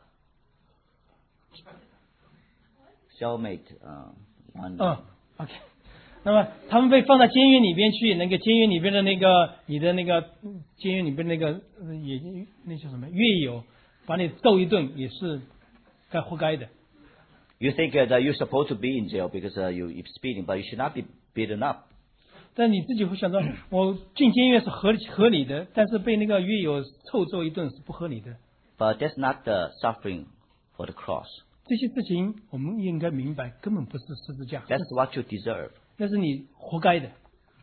Cellmate, uh, one. 嗯 ，OK。那么他们被放到监狱里边去，那个监狱里边的那个你的那个监狱里边那个呃也那叫什么狱友，把你揍一顿也是该活该的。 You think uh, that you're supposed to be in jail because uh, you, you're speeding, but you should not be beaten up. 但你自己会想到，我进监狱是合理合理的，但是被那个狱友臭揍一顿是不合理的。 But that's not the suffering for the cross. 这些事情我们应该明白，根本不是十字架， That's what you deserve. 那是你活该的，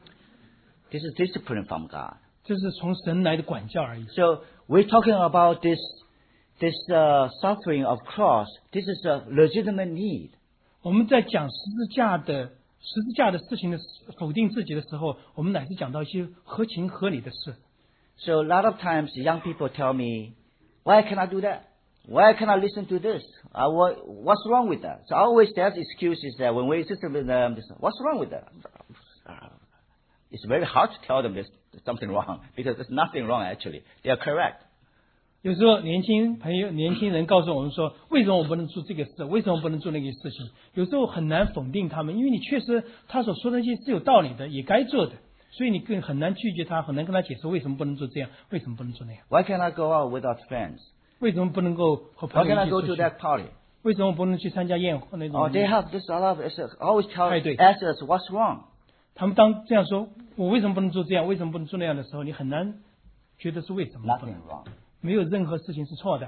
This is discipline from God. 这是从神来的管教而已。 So we're talking about this this uh, suffering of cross. This is a legitimate need. 我们在讲十字架的十字架的事情的否定自己的时候，我们乃是讲到一些合情合理的事。 So a lot of times young people tell me, why can I do that? Why can I listen to this? Uh, what, what's wrong with that? So I always have excuses that when we listen with them, they say, what's wrong with that? Uh, it's very hard to tell them there's something wrong because there's nothing wrong actually. They are correct. 有时候年轻朋友、年轻人告诉我们说，为什么我不能做这个事？为什么不能做那个事情？有时候很难否定他们，因为你确实他所说的那些是有道理的，也该做的，所以你更很难拒绝他，很难跟他解释为什么不能做这样，为什么不能做那样。 Why can't I go out without friends? 为什么不能够和 Why 朋 can't 友 I 一 go 起 to 出去？ that party? 为什么不能去参加宴会那种？ Oh, they have this a lot of, I always tell, 派对。 ask us what's wrong. 他们当这样说，我为什么不能做这样？为什么不能做那样的时候，你很难觉得是为什么不能 Nothing。wrong. 没有任何事情是错的。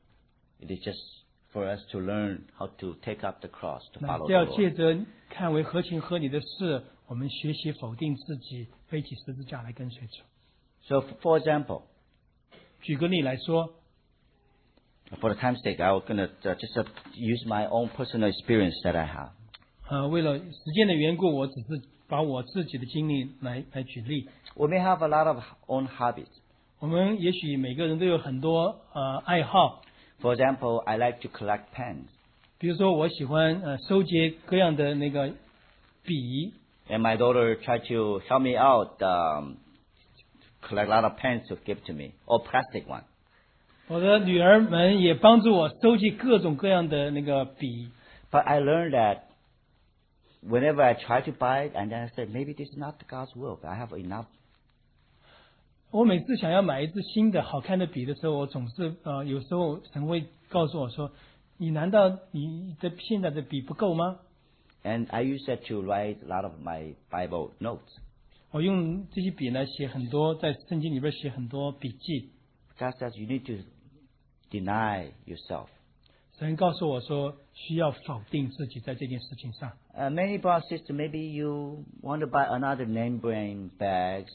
It is just for us to learn how to take up the cross to 那 follow 这 the 要 Lord. 借着看为合情合理的事，我们学习否定自己，背起十字架来跟随主。 So, for example, 举个例来说， for the time's sake, I'm going to uh, just uh, use my own personal experience that I have. 呃，为了时间的缘故，我只是把我自己的经历来来举例。 We may have a lot of own hobbies. 我们也许每个人都有很多呃爱好， For example, I like to collect pens. 比如说我喜欢呃收集各样的那个笔， And my daughter tried to help me out, um, collect a lot of pens to give to me, or plastic one. 我的女儿们也帮助我收集各种各样的那个笔。 But I learned that whenever I try to buy it, and then I said, maybe this is not God's will. I have enough. 我每次想要买一支新的好看的笔的时候，我总是呃有时候神会告诉我说：“你难道你的现在的笔不够吗 And I use that to write a lot of my Bible notes.？” 我用这些笔来写很多，在圣经里边写很多笔记。 God says you need to deny yourself. 神告诉我说，需要否定自己在这件事情上。 Uh, many brothers and sisters, maybe you want to buy another name brand bags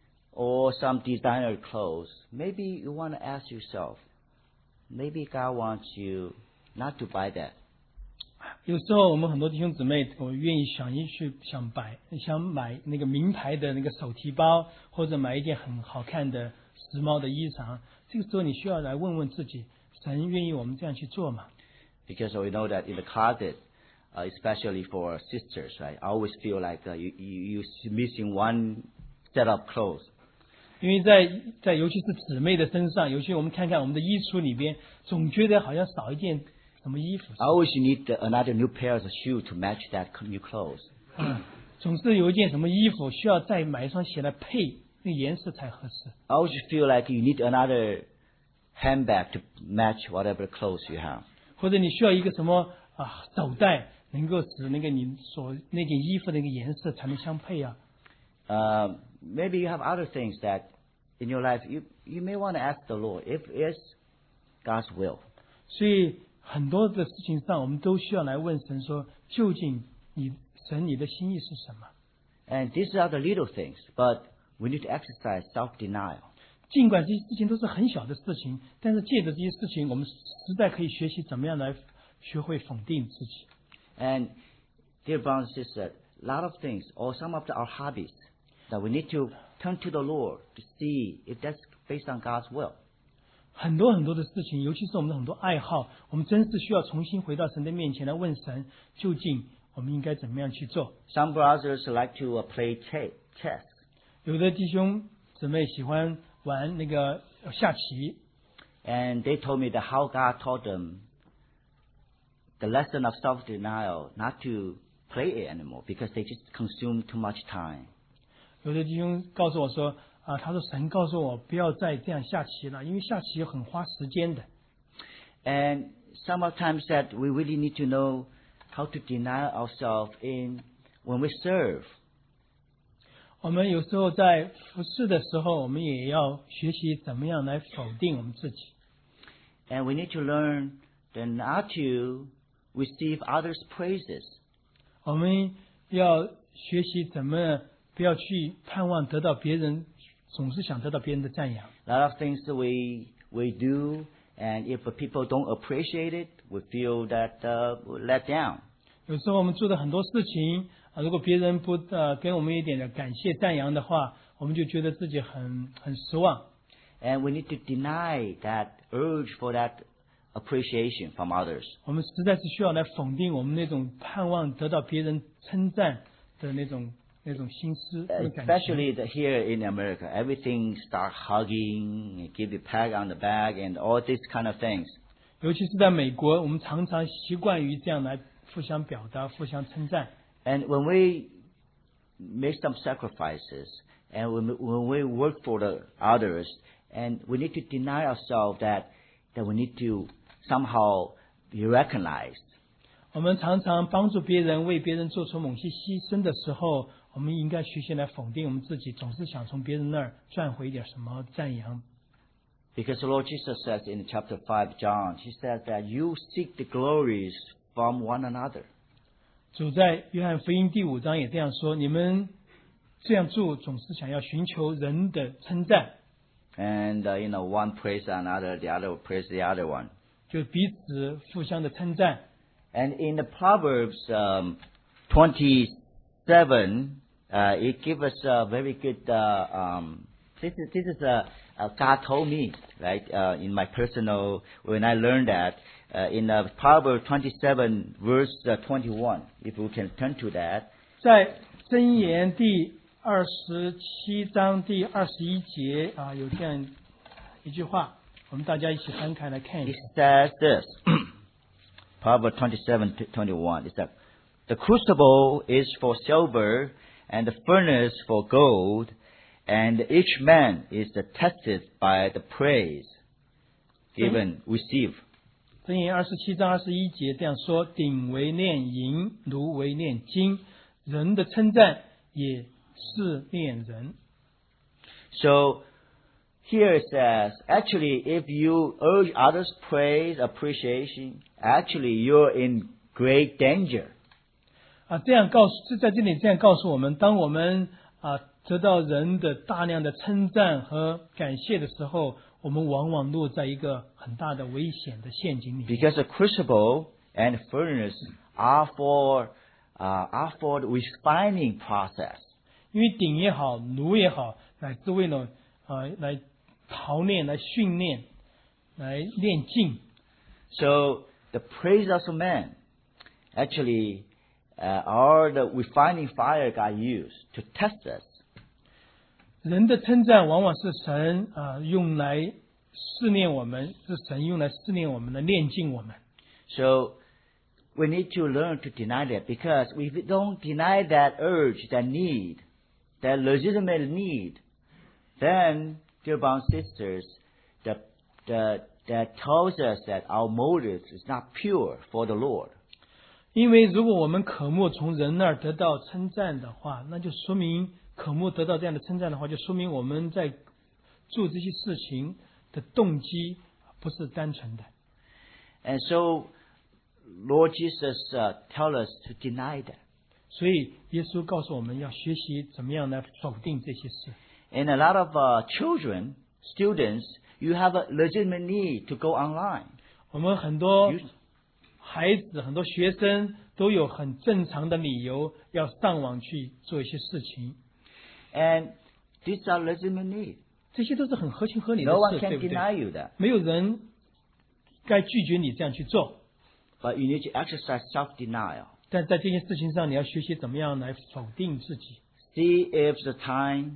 or some designer clothes. Maybe you want to ask yourself, maybe God wants you not to buy that. 有时候我们很多弟兄姊妹，我愿意想一去想买想买那个名牌的那个手提包，或者买一件很好看的时髦的衣裳。这个时候你需要来问问自己，神愿意我们这样去做吗？ Because we know that in the closet, uh, especially for sisters, right? I always feel like uh, you, you, you're missing one set of clothes. 因为在在尤其是姊妹的身上，尤其我们看看我们的衣橱里边，总觉得好像少一件什么衣服， I always need another new pair of shoes to match that new clothes. 嗯，总是有一件什么衣服需要再买一双鞋来配，那颜色才合适。 I always feel like you need another handbag to match whatever clothes you have. 或者你需要一个什么啊手袋，能够使那个你所那件衣服的那个颜色才能相配啊。 Uh, maybe you have other things that in your life you, you may want to ask the Lord if it's God's will. 所以很多的事情上，我们都需要来问神说，究竟你神你的心意是什么？ And these are the little things, but we need to exercise self-denial. 尽管这些事情都是很小的事情，但是借着这些事情，我们实在可以学习怎么样来学会否定自己。 And dear brothers and sisters, a lot of things, or some of the, our hobbies, that we need to turn to the Lord to see if that's based on God's will. 很多很多的事情，尤其是我们的很多爱好，我们真是需要重新回到神的面前来问神，究竟我们应该怎么样去做。 Some brothers like to uh, play ch- chess. 有的弟兄姊妹喜欢玩那个下棋， And they told me that how God taught them the lesson of self-denial not to play it anymore because they just consume too much time. 有的弟兄告诉我说啊，他说神告诉我不要再这样下棋了，因为下棋很花时间的。 And sometimes that we really need to know how to deny ourselves in when we serve. 我们有时候在服侍的时候，我们也要学习怎么样来否定我们自己。 And we need to learn then not to receive others' praises. 我们要学习怎么不要去盼望得到别人，总是想得到别人的赞扬。 A lot of things that we we do, and if people don't appreciate it, we feel that uh, we're let down. 有时候我们做的很多事情啊，如果别人不呃给我们一点的感谢赞扬的话，我们就觉得自己很很失望。 And we need to deny that urge for that appreciation from others. 我们实在是需要来否定我们那种盼望得到别人称赞的那种那种心思、那种感情。 Especially the, here in America, everything start hugging, give you pat on the back, and all these kind of things. 尤其是在美国，我们常常习惯于这样来互相表达、互相称赞。 And when we make some sacrifices, and when we, when we work for the others, and we need to deny ourselves that that we need to somehow be recognized. 我们常常帮助别人、为别人做出某些牺牲的时候，我们应该学习来否定我们自己，总是想从别人那儿赚回一点什么赞扬。 Because the Lord Jesus says in chapter five, John, He says that you seek the glories from one another. 主在约翰福音第五章也这样说：你们这样做，总是想要寻求人的称赞， And, uh, you know, one praise another, the other praise the other one. 就彼此互相的称赞。 And in the Proverbs um, twenty-seven, uh, it gives us a very good, uh, um, this is, this is uh, uh, God told me, right, uh, in my personal, when I learned that, uh, in uh, Proverbs twenty-seven, verse uh, twenty-one, if we can turn to that. 在箴言第二十七章第二十一节啊，有这样一句话，我们大家一起翻开来看一 It 下。 says this, Proverbs twenty-seven twenty-one, it says, the crucible is for silver, and the furnace for gold, and each man is tested by the praise given, receive. 箴言二十七章二十一节这样说：鼎为炼银，炉为炼金，人的称赞也是炼人。 So here it says, actually, if you urge others' praise, appreciation, actually you're in great danger. 啊，这样告诉，在这里这样告诉我们，当我们啊得到人的大量的称赞和感谢的时候，我们往往落在一个很大的危险的陷阱里面。 Because the crucible and furnace are for, uh, are for the refining process. 因为鼎也好，炉也好，乃是为了呃来陶炼、来训练、来炼净。 So the praise of man actually uh, are the refining fire God used to test us. 人的称赞往往是神啊、呃、用来试炼我们，是神用来试炼我们的、炼净我们。 So we need to learn to deny that, because if we don't deny that urge, that need, that legitimate need, then, dear brothers and sisters, that, that, that tells us that our motive is not pure for the Lord. 因为如果我们渴慕从人那儿得到称赞的话，那就说明渴慕得到这样的称赞的话，就说明我们在做这些事情的动机不是单纯的。 And so, Lord Jesus uh, tells us to deny that. 所以耶稣告诉我们要学习怎么样来否定这些事。 And a lot of uh, children, students, you have a legitimate need to go online. 我们很多 You, 孩子、很多学生都有很正常的理由要上网去做一些事情。 and These are legitimate needs. 这些都是很合情合理的 No one 事， can 对不 deny 对？ you that. 没有人该拒绝你这样去做。 But you need to exercise self-denial. 但在这件事情上，你要学习怎么样来否定自己。 See if the time,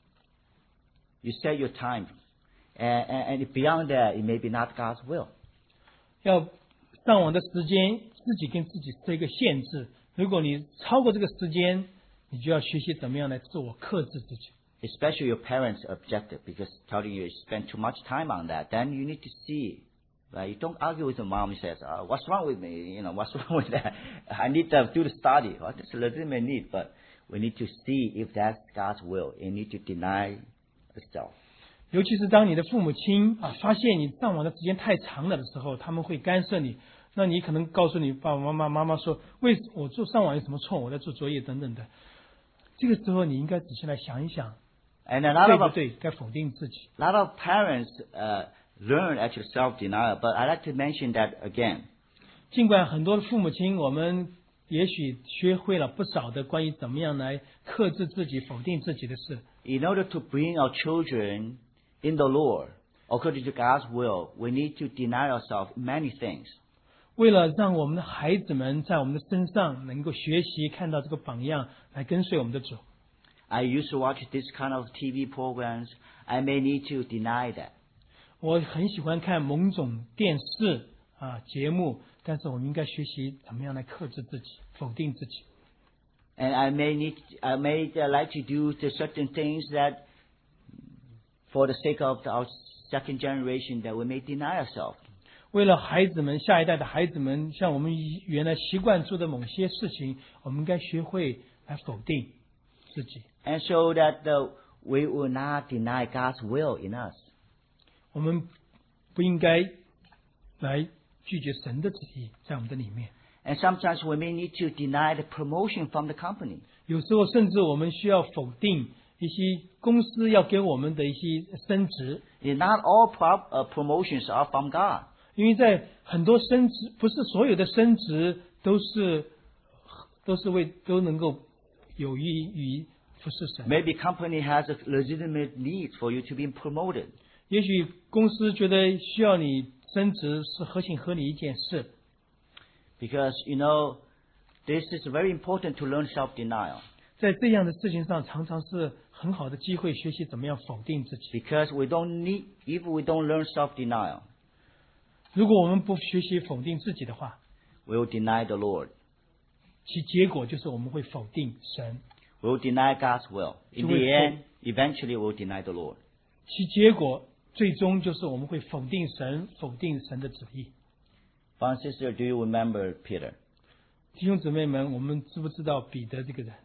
you set your time, and, and, and beyond that, it may be not God's will. 要上网的时间，自己跟自己设一个限制。如果你超过这个时间，你就要学习怎么样来自我克制自己。 Especially your parents' objective, because telling you you spend too much time on that, then you need to see. Right? You don't argue with the mom who says, oh, what's wrong with me? You know, what's wrong with that? I need to do the study. Well, that's a legitimate need, but we need to see if that's God's will. You need to deny yourself. 尤其是当你的父母亲啊发现你上网的时间太长了的时候，他们会干涉你。那你可能告诉你爸爸妈妈妈妈说，为我做上网有什么错？我在做作业等等的。这个时候你应该仔细来想一想， And a lot 对 of 不对？该否定自己。 a lot of parents uh, learn actually self-denial, but I like to mention that again. 尽管很多的父母亲，我们也许学会了不少的关于怎么样来克制自己、否定自己的事。 In order to bring our children in the Lord, according to God's will, we need to deny ourselves many things. 为了让我们的孩子们在我们的身上能够学习，看到这个榜样，来跟随我们的主。 I used to watch this kind of T V programs. I may need to deny that. 我很喜欢看某种电视啊节目，但是我们应该学习怎么样来克制自己、否定自己。 And I may need, I may uh, like to do the certain things that, for the sake of our second generation, that we may deny ourselves. 为了孩子们、下一代的孩子们，像我们原来习惯做的某些事情，我们应该学会来否定自己。 And so that the, we will not deny God's will in us. 我们不应该来拒绝神的旨意在我们的里面。 And sometimes we may need to deny the promotion from the company. 有时候甚至我们需要否定一些公司要给我们的一些升职， Not all pro, uh, promotions are from God. 因为在很多升职，不是所有的升职都是都是为都能够有益于服侍神。 Maybe company has a legitimate need for you to be promoted. 也许公司觉得需要你升职是合情合理一件事， Because, you know, this is very important to learn self-denial. 在这样的事情上，常常是很好的机会学习怎么样否定自己。 Because we don't need, if we don't learn self-denial, 如果我们不学习否定自己的话， we will deny the Lord. 其结果就是我们会否定神， We will deny God's will. In the end, eventually we will deny the Lord. 其结果最终就是我们会否定神，否定神的旨意。 Father and sister, do you remember Peter? 弟兄姊妹们，我们知不知道彼得这个人？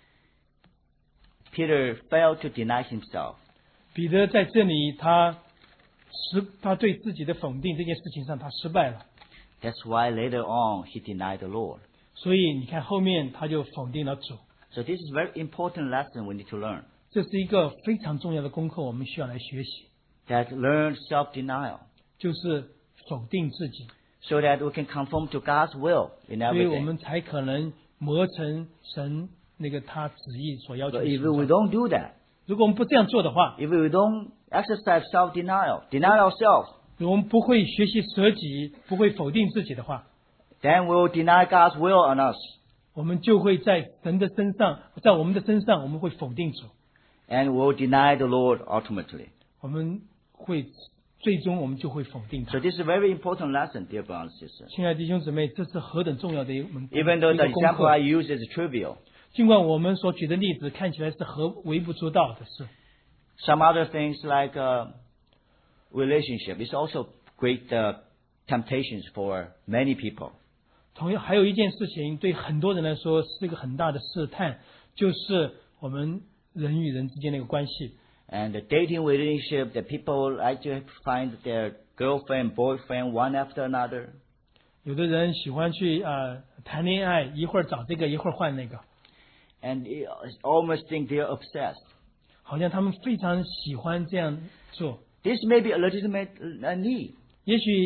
Peter failed to deny himself. 彼得在这里他失，他对自己的否定这件事情上他失败了， That's why later on he denied the Lord. 所以你看后面他就否定了主。 So this is a very important lesson we need to learn. 这是一个非常重要的功课，我们需要来学习， That learn self-denial. 就是否定自己， So that we can conform to God's will in 所以我 everything. 们才可能磨成神那个他旨意所要求 But 的 if 形 we 状。 don't do that, 如果我们不这样做的话， if we don't exercise self-denial, deny ourselves, 如果我们不会学习舍己，不会否定自己的话， then we will deny God's will on us. 我们就会在神的身上，在我们的身上，我们会否定主， And we will deny the Lord ultimately. 我们会最终我们就会否定 So 他。 this is a very important lesson, dear brothers and sisters. 亲爱的弟兄姊妹，这是何等重要的一门 Even though 一 the 个功 example I 课。 use is trivial, 尽管我们所举的例子看起来是和微不足道的事， some other things like uh, relationship is also great uh, temptations for many people. 同样还有一件事情，对很多人来说是一个很大的试探，就是我们人与人之间的一个关系。 And the dating relationship, that people like to find their girlfriend, boyfriend, one after another. 有的人喜欢去呃谈恋爱，一会儿找这个，一会儿换那个， And they almost think they're obsessed. 好像他们非常喜欢这样做。 This may be a legitimate uh, need. 也许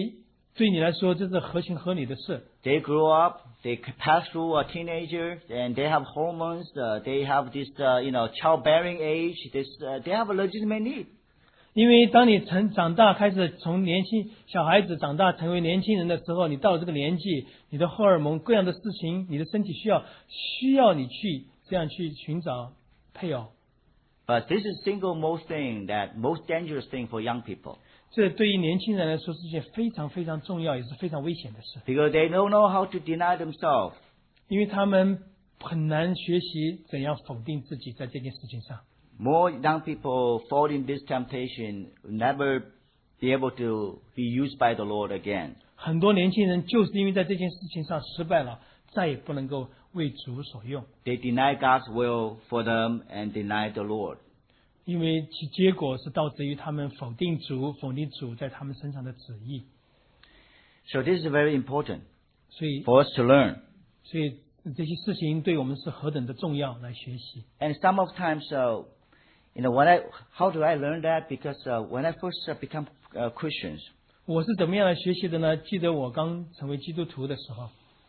对你来说这是合情合理的事。 They grow up, they pass through a teenager, and they have hormones. Uh, they have this, uh, you know, childbearing age. This, uh, they have a legitimate need. 因为当你成长大，开始从年轻小孩子长大成为年轻人的时候，你到了这个年纪，你的荷尔蒙各样的事情，你的身体需要需要你去这样去寻找配偶。 But this is single most thing that most dangerous thing for young people 这对于年轻人来说是一件非常非常重要，也是非常危险的事， because they don't know how to deny themselves. 因为他们很难学习怎样否定自己在这件事情上。 More young people fall in this temptation, never be able to be used by the Lord again. 很多年轻人就是因为在这件事情上失败了，再也不能够为主所用， They deny God's will for them and deny the Lord. 因为其结果是导致于他们否定主，否定主在他们身上的旨意。 So this is very important 所以， for us to learn. 所以这些事情对我们是何等的重要，来学习。 And some of times, uh, you know, when I, how do I learn that? Because uh, when I first uh, become uh, Christians, 我是怎么样来学习的呢？记得我刚成为基督徒的时候，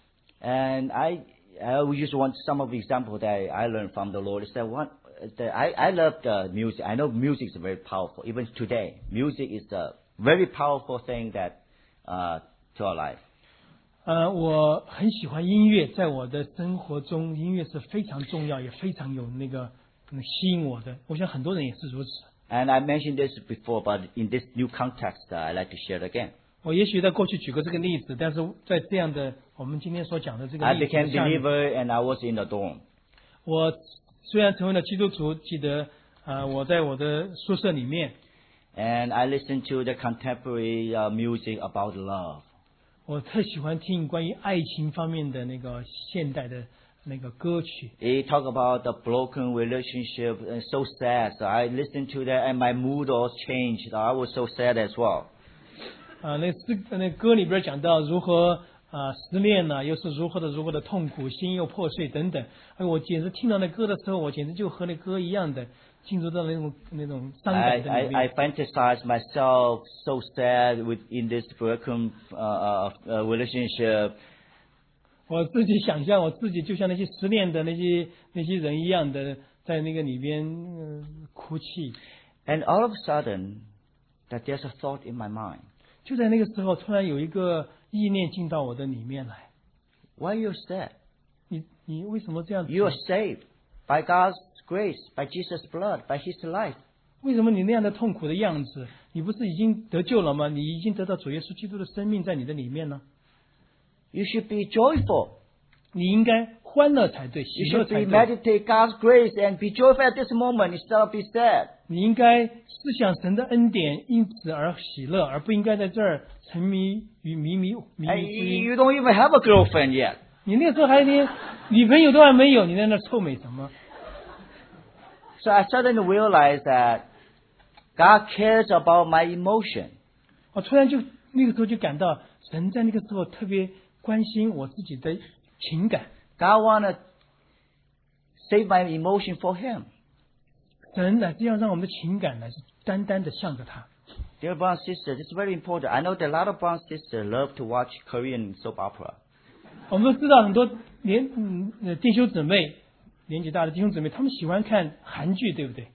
and I, I will just want some of the example that I learned from the Lord. Is that one, that I, I love the music. I know music is very powerful. Even today, music is a very powerful thing that uh, to our life. 呃，我很喜欢音乐，在我的生活中，音乐是非常重要，也非常有那个嗯吸引我的。我想很多人也是如此。 And I mentioned this before, but in this new context, uh, I like to share it again. 我也许在过去举过这个例子，但是在这样的我们今天所讲的这个 I 例子 became 下面， believer and I was in the dorm. 我虽然成为了基督徒，记得呃我在我的宿舍里面， And I listened to the contemporary uh, music about love. 我特喜欢听关于爱情方面的那个现代的那个歌曲。 They talk about the broken relationship and so sad. So I listened to that and my mood was changed. I was so sad as well. 啊、那诗那歌里边讲到如何啊、失恋呢、又是如何的如何的痛苦，心又破碎等等。哎，我简直听到那歌的时候，我简直就和那歌一样的进入到那种那种伤 I, 感的 I, 里 I 面。 fantasize myself so sad with in this broken uh, uh, uh, relationship. 我自己想象我自己就像那些失恋的那些那些人一样的，在那个里边、呃、哭泣。 And all of a sudden, that there's a thought in my mind. 就在那个时候，突然有一个意念进到我的里面来。 Why are you sad? 你你为什么这样子？ You are saved by God's grace, by Jesus' blood, by His life. 为什么你那样的痛苦的样子？你不是已经得救了吗？你已经得到主耶稣基督的生命在你的里面呢？ You should be joyful. 你应该欢乐才对， You 喜乐 should 才 be 对。 meditate God's grace and be joyful at this moment instead of be sad. 你应该思想神的恩典，因此而喜乐，而不应该在这儿沉迷于迷迷迷 And 迷之音。 you don't even have a girlfriend yet. 你那个时候还连女朋友都还没有，你在那臭美什么？ So I suddenly realized that God cares about my emotion. 我突然就那个时候就感到神在那个时候特别关心我自己的情感。 God wanna save my emotion for Him. 神乃是要让我们的情感乃是单单的向着他。 Dear brothers and sisters, this is very important. I know that a lot of brothers and sisters love to watch Korean soap opera. 我们都知道很多年嗯呃弟兄姊妹，年纪大的弟兄姊妹，他们喜欢看韩剧，对不对？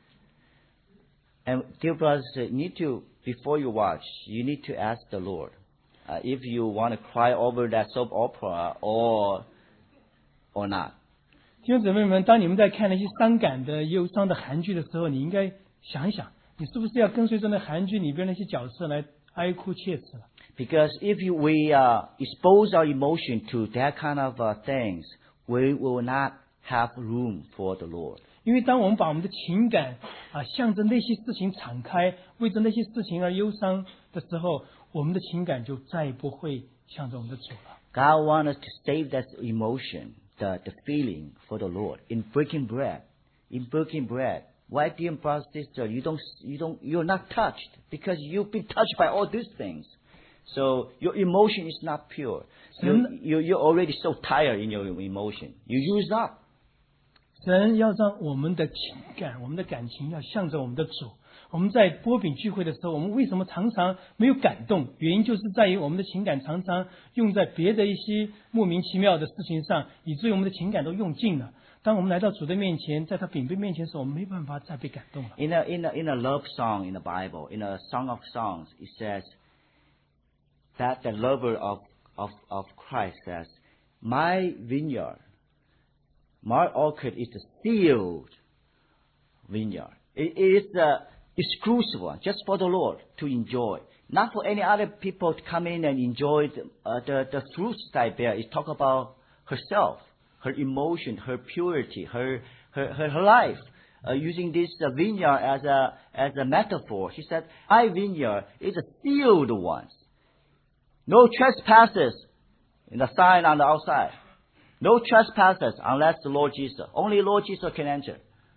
And dear brothers, you need to, before you watch, you need to ask the Lord uh, if you want to cry over that soap opera or or not. 弟兄姊妹们，当你们在看那些伤感的、忧伤的韩剧的时候，你应该想一想，你是不是要跟随着那韩剧里边那些角色来哀哭切齿了？ Because if you, we uh, expose our emotion to that kind of uh, things, we will not have room for the Lord. 因为当我们把我们的情感啊向着那些事情敞开，为着那些事情而忧伤的时候，我们的情感就再也不会向着我们的主了。 God wants us to save that emotion, the, the feeling for the Lord. In breaking bread, in breaking bread, why, dear brother, sister, you don't, you don't, you're not touched because you've been touched by all these things. So your emotion is not pure. You, you, you're already so tired in your emotion. You use up. 神要让我们的情感、我们的感情要向着我们的主。 我们在波饼聚会的时候，我们为什么常常没有感动？原因就是在于我们的情感常常用在别的一些莫名其妙的事情上，以至于我们的情感都用尽了。当我们来到主的面前，在他饼杯面前的时候，我们没办法再被感动了。 In a, in a, in a love song in the Bible, in a Song of Songs, it says that the lover of, of, of Christ says, my vineyard, my orchard is a sealed vineyard. It, it is the exclusive one, just for the Lord to enjoy. Not for any other people to come in and enjoy the, uh, the, the fruits that bear. It talk about herself, her emotion, her purity, her, her, her, her life. Uh, using this uh, vineyard as a, as a metaphor. She said, my vineyard is a sealed one. No trespassers in the sign on the outside. No trespassers unless the Lord Jesus. Only Lord Jesus can enter.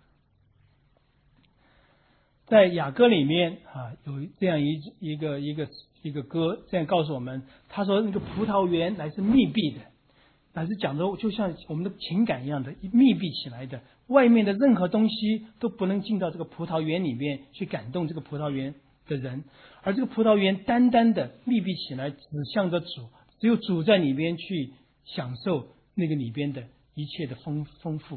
在雅歌里面啊，有这样一一个一个一个歌，这样告诉我们，他说那个葡萄园乃是密闭的，乃是讲的就像我们的情感一样的密闭起来的，外面的任何东西都不能进到这个葡萄园里面去感动这个葡萄园的人，而这个葡萄园单单的密闭起来，指向着主，只有主在里边去享受那个里边的一切的丰丰富。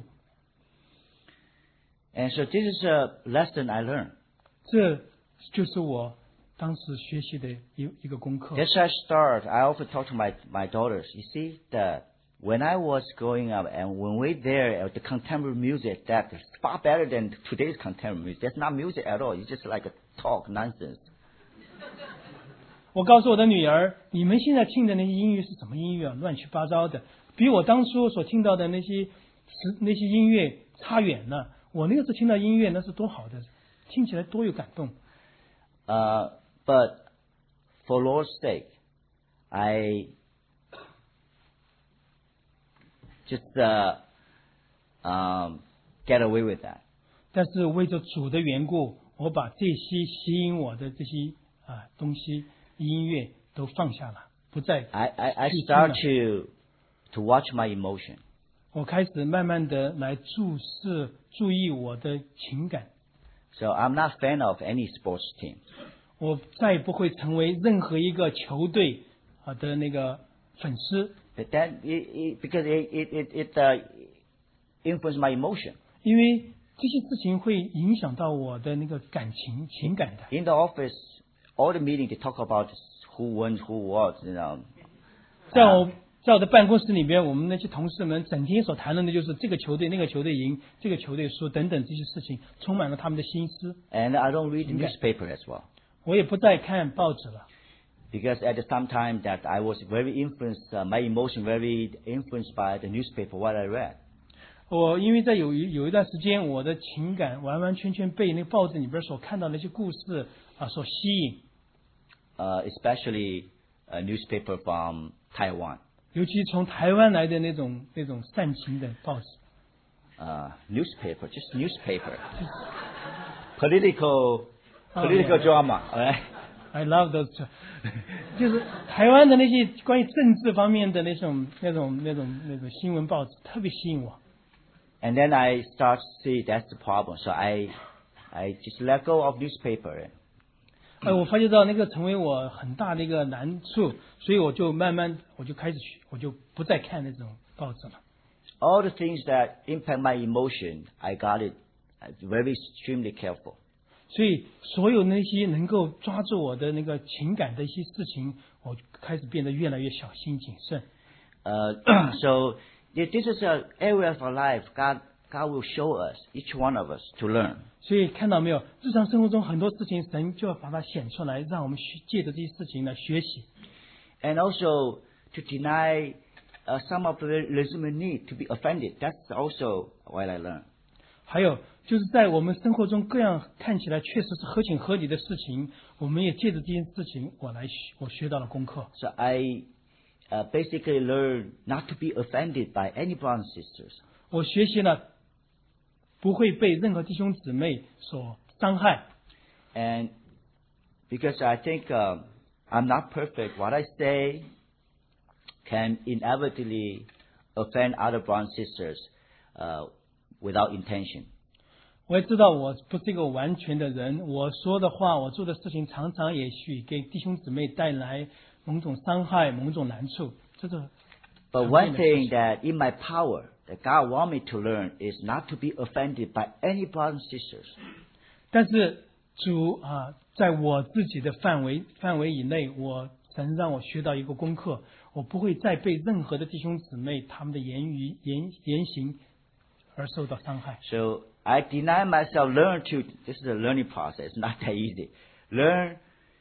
And so this is a lesson I learned. 这就是我当时学习的一一个功课。 As I start, I often talk to my, my daughters. You see, that when I was growing up and when we're there at the contemporary music, that is far better than today's contemporary music. That's not music at all. It's just like a talk nonsense. 我告诉我的女儿，你们现在听的那些音乐是什么音乐啊？乱七八糟的，比我当初所听到的那些那些音乐差远了。我那个时候听到音乐那是多好的，听起来多有感动。 Uh, but for Lord's sake, I just uh, um, get away with that. 但是为着主的缘故，我把这些吸引我的这些啊东西音乐都放下了，不再 I, I, I 去听 start 了。 to to watch my emotion. 我开始慢慢的来注视、注意我的情感。 So I'm not a fan of any sports team. 我再也不会成为任何一个球队啊的那个粉丝， But then it, it, because it it it, it uh, influenced my emotion. 因为这些事情会影响到我的那个感情、情感的。 In the office, all the meeting they talk about who won, who lost, you know. 在我在我的办公室里边，我们那些同事们整天所谈论的就是这个球队、那个球队赢，这个球队输等等这些事情，充满了他们的心思。 And I don't read the newspaper as well. 我也不再看报纸了， Because at some time that I was very influenced, uh, my emotion very influenced by the newspaper, what I read. 我因为在有一有一段时间，我的情感完完全全被那个报纸里边所看到的那些故事啊所吸引， Uh, especially a newspaper from Taiwan. 尤其从台湾来的那种那种煽情的报纸。 Uh, newspaper, just newspaper. Political, Oh, political yeah. drama, all right? I love those，就是台湾的那些关于政治方面的那种那种那种那种新闻报纸特别吸引我。 And then I start to see that's the problem. So I, I just let go of newspaper. 呃，我发觉到那个成为我很大的一个难处，所以我就慢慢我就开始去，我就不再看那种报纸了。 All the things that impact my emotion, I got it very extremely careful. 所以所有那些能够抓住我的那个情感的一些事情，我开始变得越来越小心谨慎。 Uh, so this is an area of our life God, God will show us, each one of us, to learn. 所以看到没有，日常生活中很多事情，神就要把它显出来，让我们学借着这些事情来学习。 And also to deny uh, some of the legitimate need to be offended. That's also what I learned. 还有就是在我们生活中各样看起来确实是合情合理的事情，我们也借着这件事情，我来学我学到了功课。 So I uh, basically learned not to be offended by any brothers and sisters. 我学习了不会被任何弟兄姊妹所伤害， And because I think um, I'm not perfect, what I say can inevitably offend other brothers and sisters uh, without intention. 我也知道我不是一个完全的人，我说的话，我做的事情，常常也许给弟兄姊妹带来某种伤害、某种难处。这是 But one thing that in my power that God wants me to learn is not to be offended by any brothers and sisters. 但是主啊，在我自己的范围范围以内，我神让我学到一个功课，我不会再被任何的弟兄姊妹他们的言语言言行而受到伤害。 So I deny myself, learn to, this is a learning process, not that easy. Learn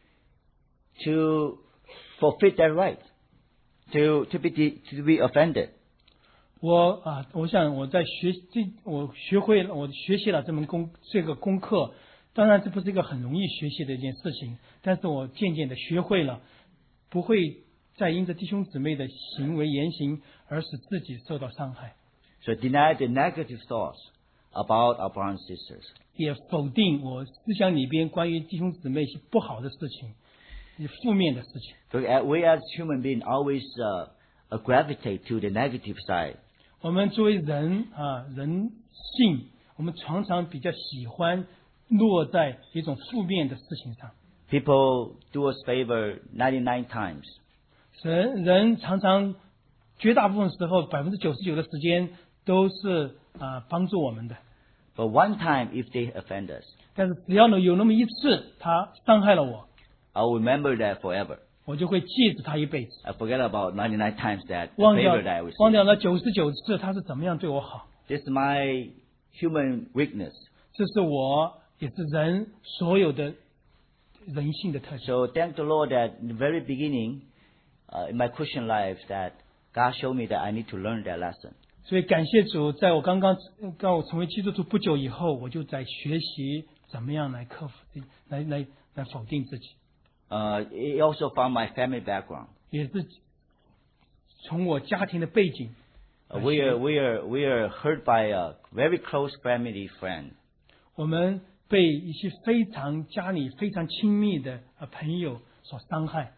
to forfeit that right, to, to, be, to be offended. 我啊，我想我在学这，我学会了，我学习了这门功这个功课。当然，这不是一个很容易学习的一件事情，但是我渐渐的学会了，不会再因着弟兄姊妹的行为言行而使自己受到伤害。 So deny the negative thoughts about our brothers and sisters. 也否定我思想里边关于弟兄姊妹一些不好的事情，一些负面的事情。 So we as human beings always uh, uh, gravitate to the negative side. 我们作为人啊，人性，我们常常比较喜欢落在一种负面的事情上。 People do us favor ninety-nine times. 人人常常绝大部分时候百分之九十九的时间都是啊帮助我们的。 But one time, if they offend us, 但是只要呢有那么一次他伤害了我， I'll remember that forever. 我就会记住他一辈子， I forget about ninety-nine times that the 忘掉 favor that I 忘 received. 掉了九十九次他是怎么样对我好。 This is my human weakness. 这是我也是人所有的人性的特性。 So thank the Lord that in the very beginning, uh, in my Christian life, that God showed me that I need to learn that lesson. 所以感谢主，在我刚刚刚我成为基督徒不久以后，我就在学习怎么样来克服自己，来来来否定自己， Uh, it also from my family background. 也是从我家庭的背景。 Uh, we are we are we are hurt by a very close family friend. 我们被一些非常家里非常亲密的呃朋友所伤害。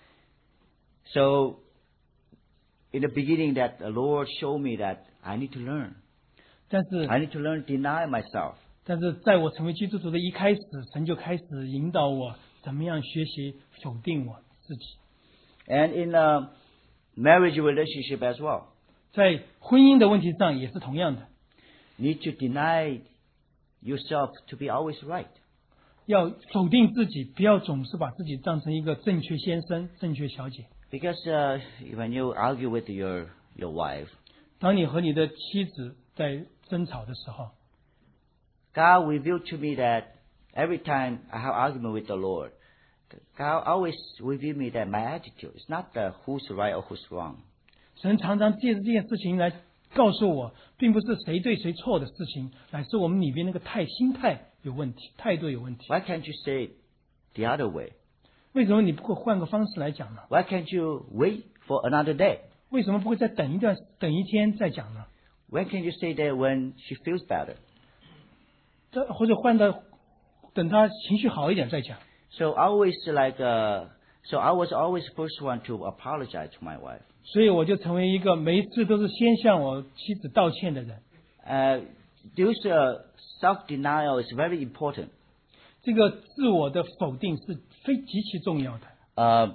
So in the beginning, that the Lord showed me that I need to learn. 但是 I need to learn to deny myself. 但是在我成为基督徒的一开始，神就开始引导我怎么样学习否定我自己。 And in a marriage relationship as well, 在婚姻的问题上也是同样的， need to deny yourself to be always right. 要否定自己，不要总是把自己当成一个正确先生、正确小姐。 Because uh, when you argue with your your wife, 当你和你的妻子在争吵的时候， God revealed to me that every time I have argument with the Lord, God always revealed me that my attitude is not the who's right or who's wrong. 神常常借着这件事情来告诉我，并不是谁对谁错的事情，乃是我们里边那个态心态有问题，态度有问题。 Why can't you say it the other way? 为什么你不会换个方式来讲呢？ Why can't you wait for another day? 为什么不会再等一段、等一天再讲呢？ When can you say that when she feels better? 这或者换到等他情绪好一点再讲。 So I always like, uh, so I was always the first one to apologize to my wife. 所以我就成为一个每一次都是先向我妻子道歉的人。 Uh, this uh, self-denial is very important. 这个自我的否定是非极其重要的。 Uh,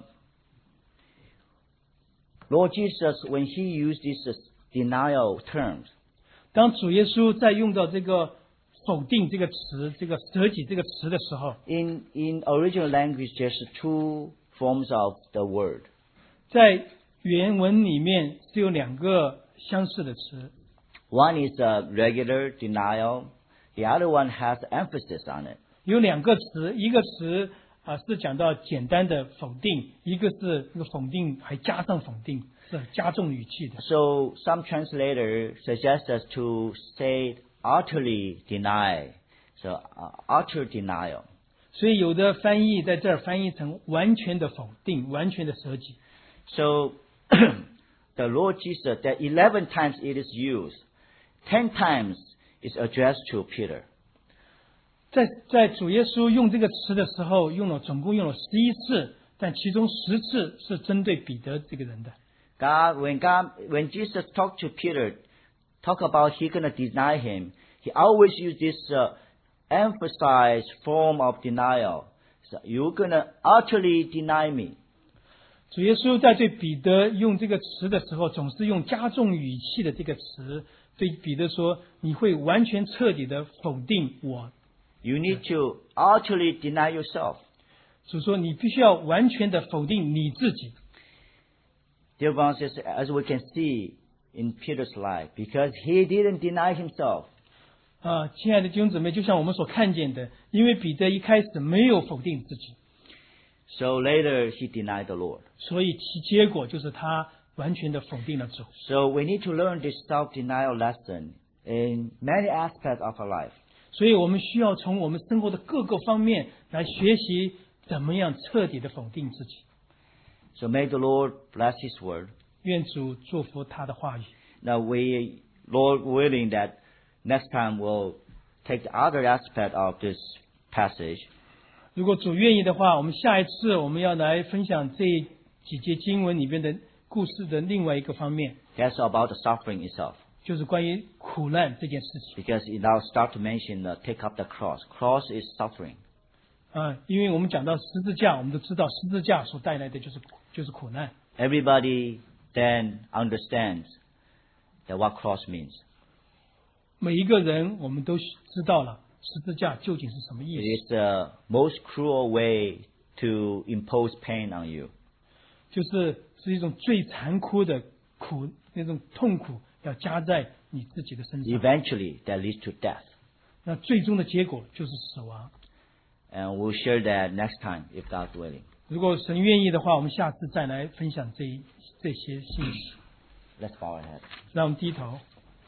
Lord Jesus, when He used these uh, denial terms, 当主耶稣在用到这个否定这个词、这个舍己这个词的时候， in in original language, there's two forms of the word. 在原文里面是有两个相似的词， One is a regular denial. The other one has emphasis on it. 有两个词，一个词啊是讲到简单的否定，一个是那个否定还加上否定，是加重语气的。 So some translators suggest us to say utterly deny. So uh, utter denial. 所以有的翻译在这儿翻译成完全的否定，完全的舍己。 So the Lord Jesus, that eleven times it is used, ten times is addressed to Peter. 在在主耶稣用这个词的时候，用了总共用了十一次，但其中十次是针对彼得这个人的。 God, when God, when Jesus talked to Peter, talk about he gonna deny him, he always used this uh, emphasize form of denial. So you're gonna utterly deny me. 主耶稣在对彼得用这个词的时候，总是用加重语气的这个词，对彼得说：“你会完全彻底的否定我。” You need to utterly deny yourself. 主说：“你必须要完全的否定你自己。” Dear brothers and sisters, as we can see in Peter's life, because he didn't deny himself. 啊，亲爱的弟兄姊妹，就像我们所看见的，因为彼得一开始没有否定自己， So later he denied the Lord. 所以其结果就是他完全的否定了主。 So we need to learn this self-denial lesson in many aspects of our life. 所以我们需要从我们生活的各个方面来学习怎么样彻底的否定自己。 So may the Lord bless his word. 愿主祝福他的话语。 Now we, Lord willing, that next time we'll take the other aspect of this passage. 如果主愿意的话，我们下一次我们要来分享这几节经文里面的故事的另外一个方面， That's about the suffering itself. 就是关于苦难这件事情。 Because it now start to mention uh, take up the cross. Cross is suffering. 啊，因为我们讲到十字架，我们都知道十字架所带来的就是苦就是苦难。 Everybody then understands that what cross means. 每一个人我们都知道了十字架究竟是什么意 It 思， is the most cruel way to impose pain on you. 就是是一种最残酷的苦，那种痛苦要加在你自己的身上。 Eventually, that leads to death. 那最终的结果就是死亡。 And we'll share that next time, if God's willing. 如果神愿意的话，我们下次再来分享这一这些信息。 Let's bow our heads. 让我们低头。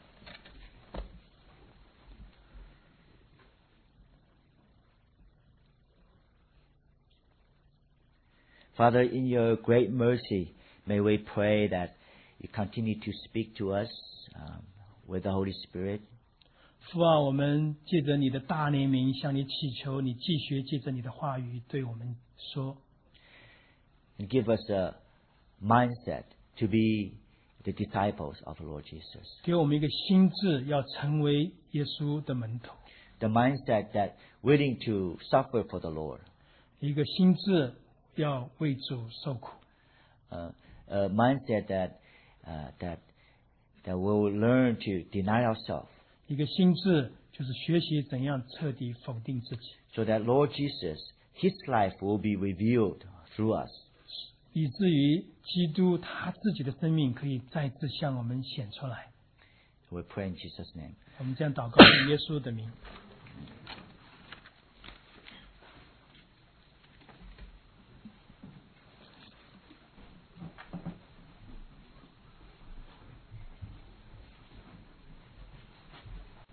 Father, in your great mercy, may we pray that you continue to speak to us um, with the Holy Spirit. 父啊，我们借着你的大怜悯向你祈求，你继续借着你的话语对我们说， And give us a mindset to be the disciples of the Lord Jesus. 给我们一个心智，要成为耶稣的门徒， The mindset that willing to suffer for the Lord. 一个心智要为主受苦， Uh, a mindset that, uh, that, that we'll learn to deny ourselves. 一个心智就是学习怎样彻底否定自己， So that Lord Jesus, His life will be revealed through us. 以至于基督他自己的生命可以再次向我们显出来。 We pray in Jesus' name. 我们这样祷告，in耶稣的名。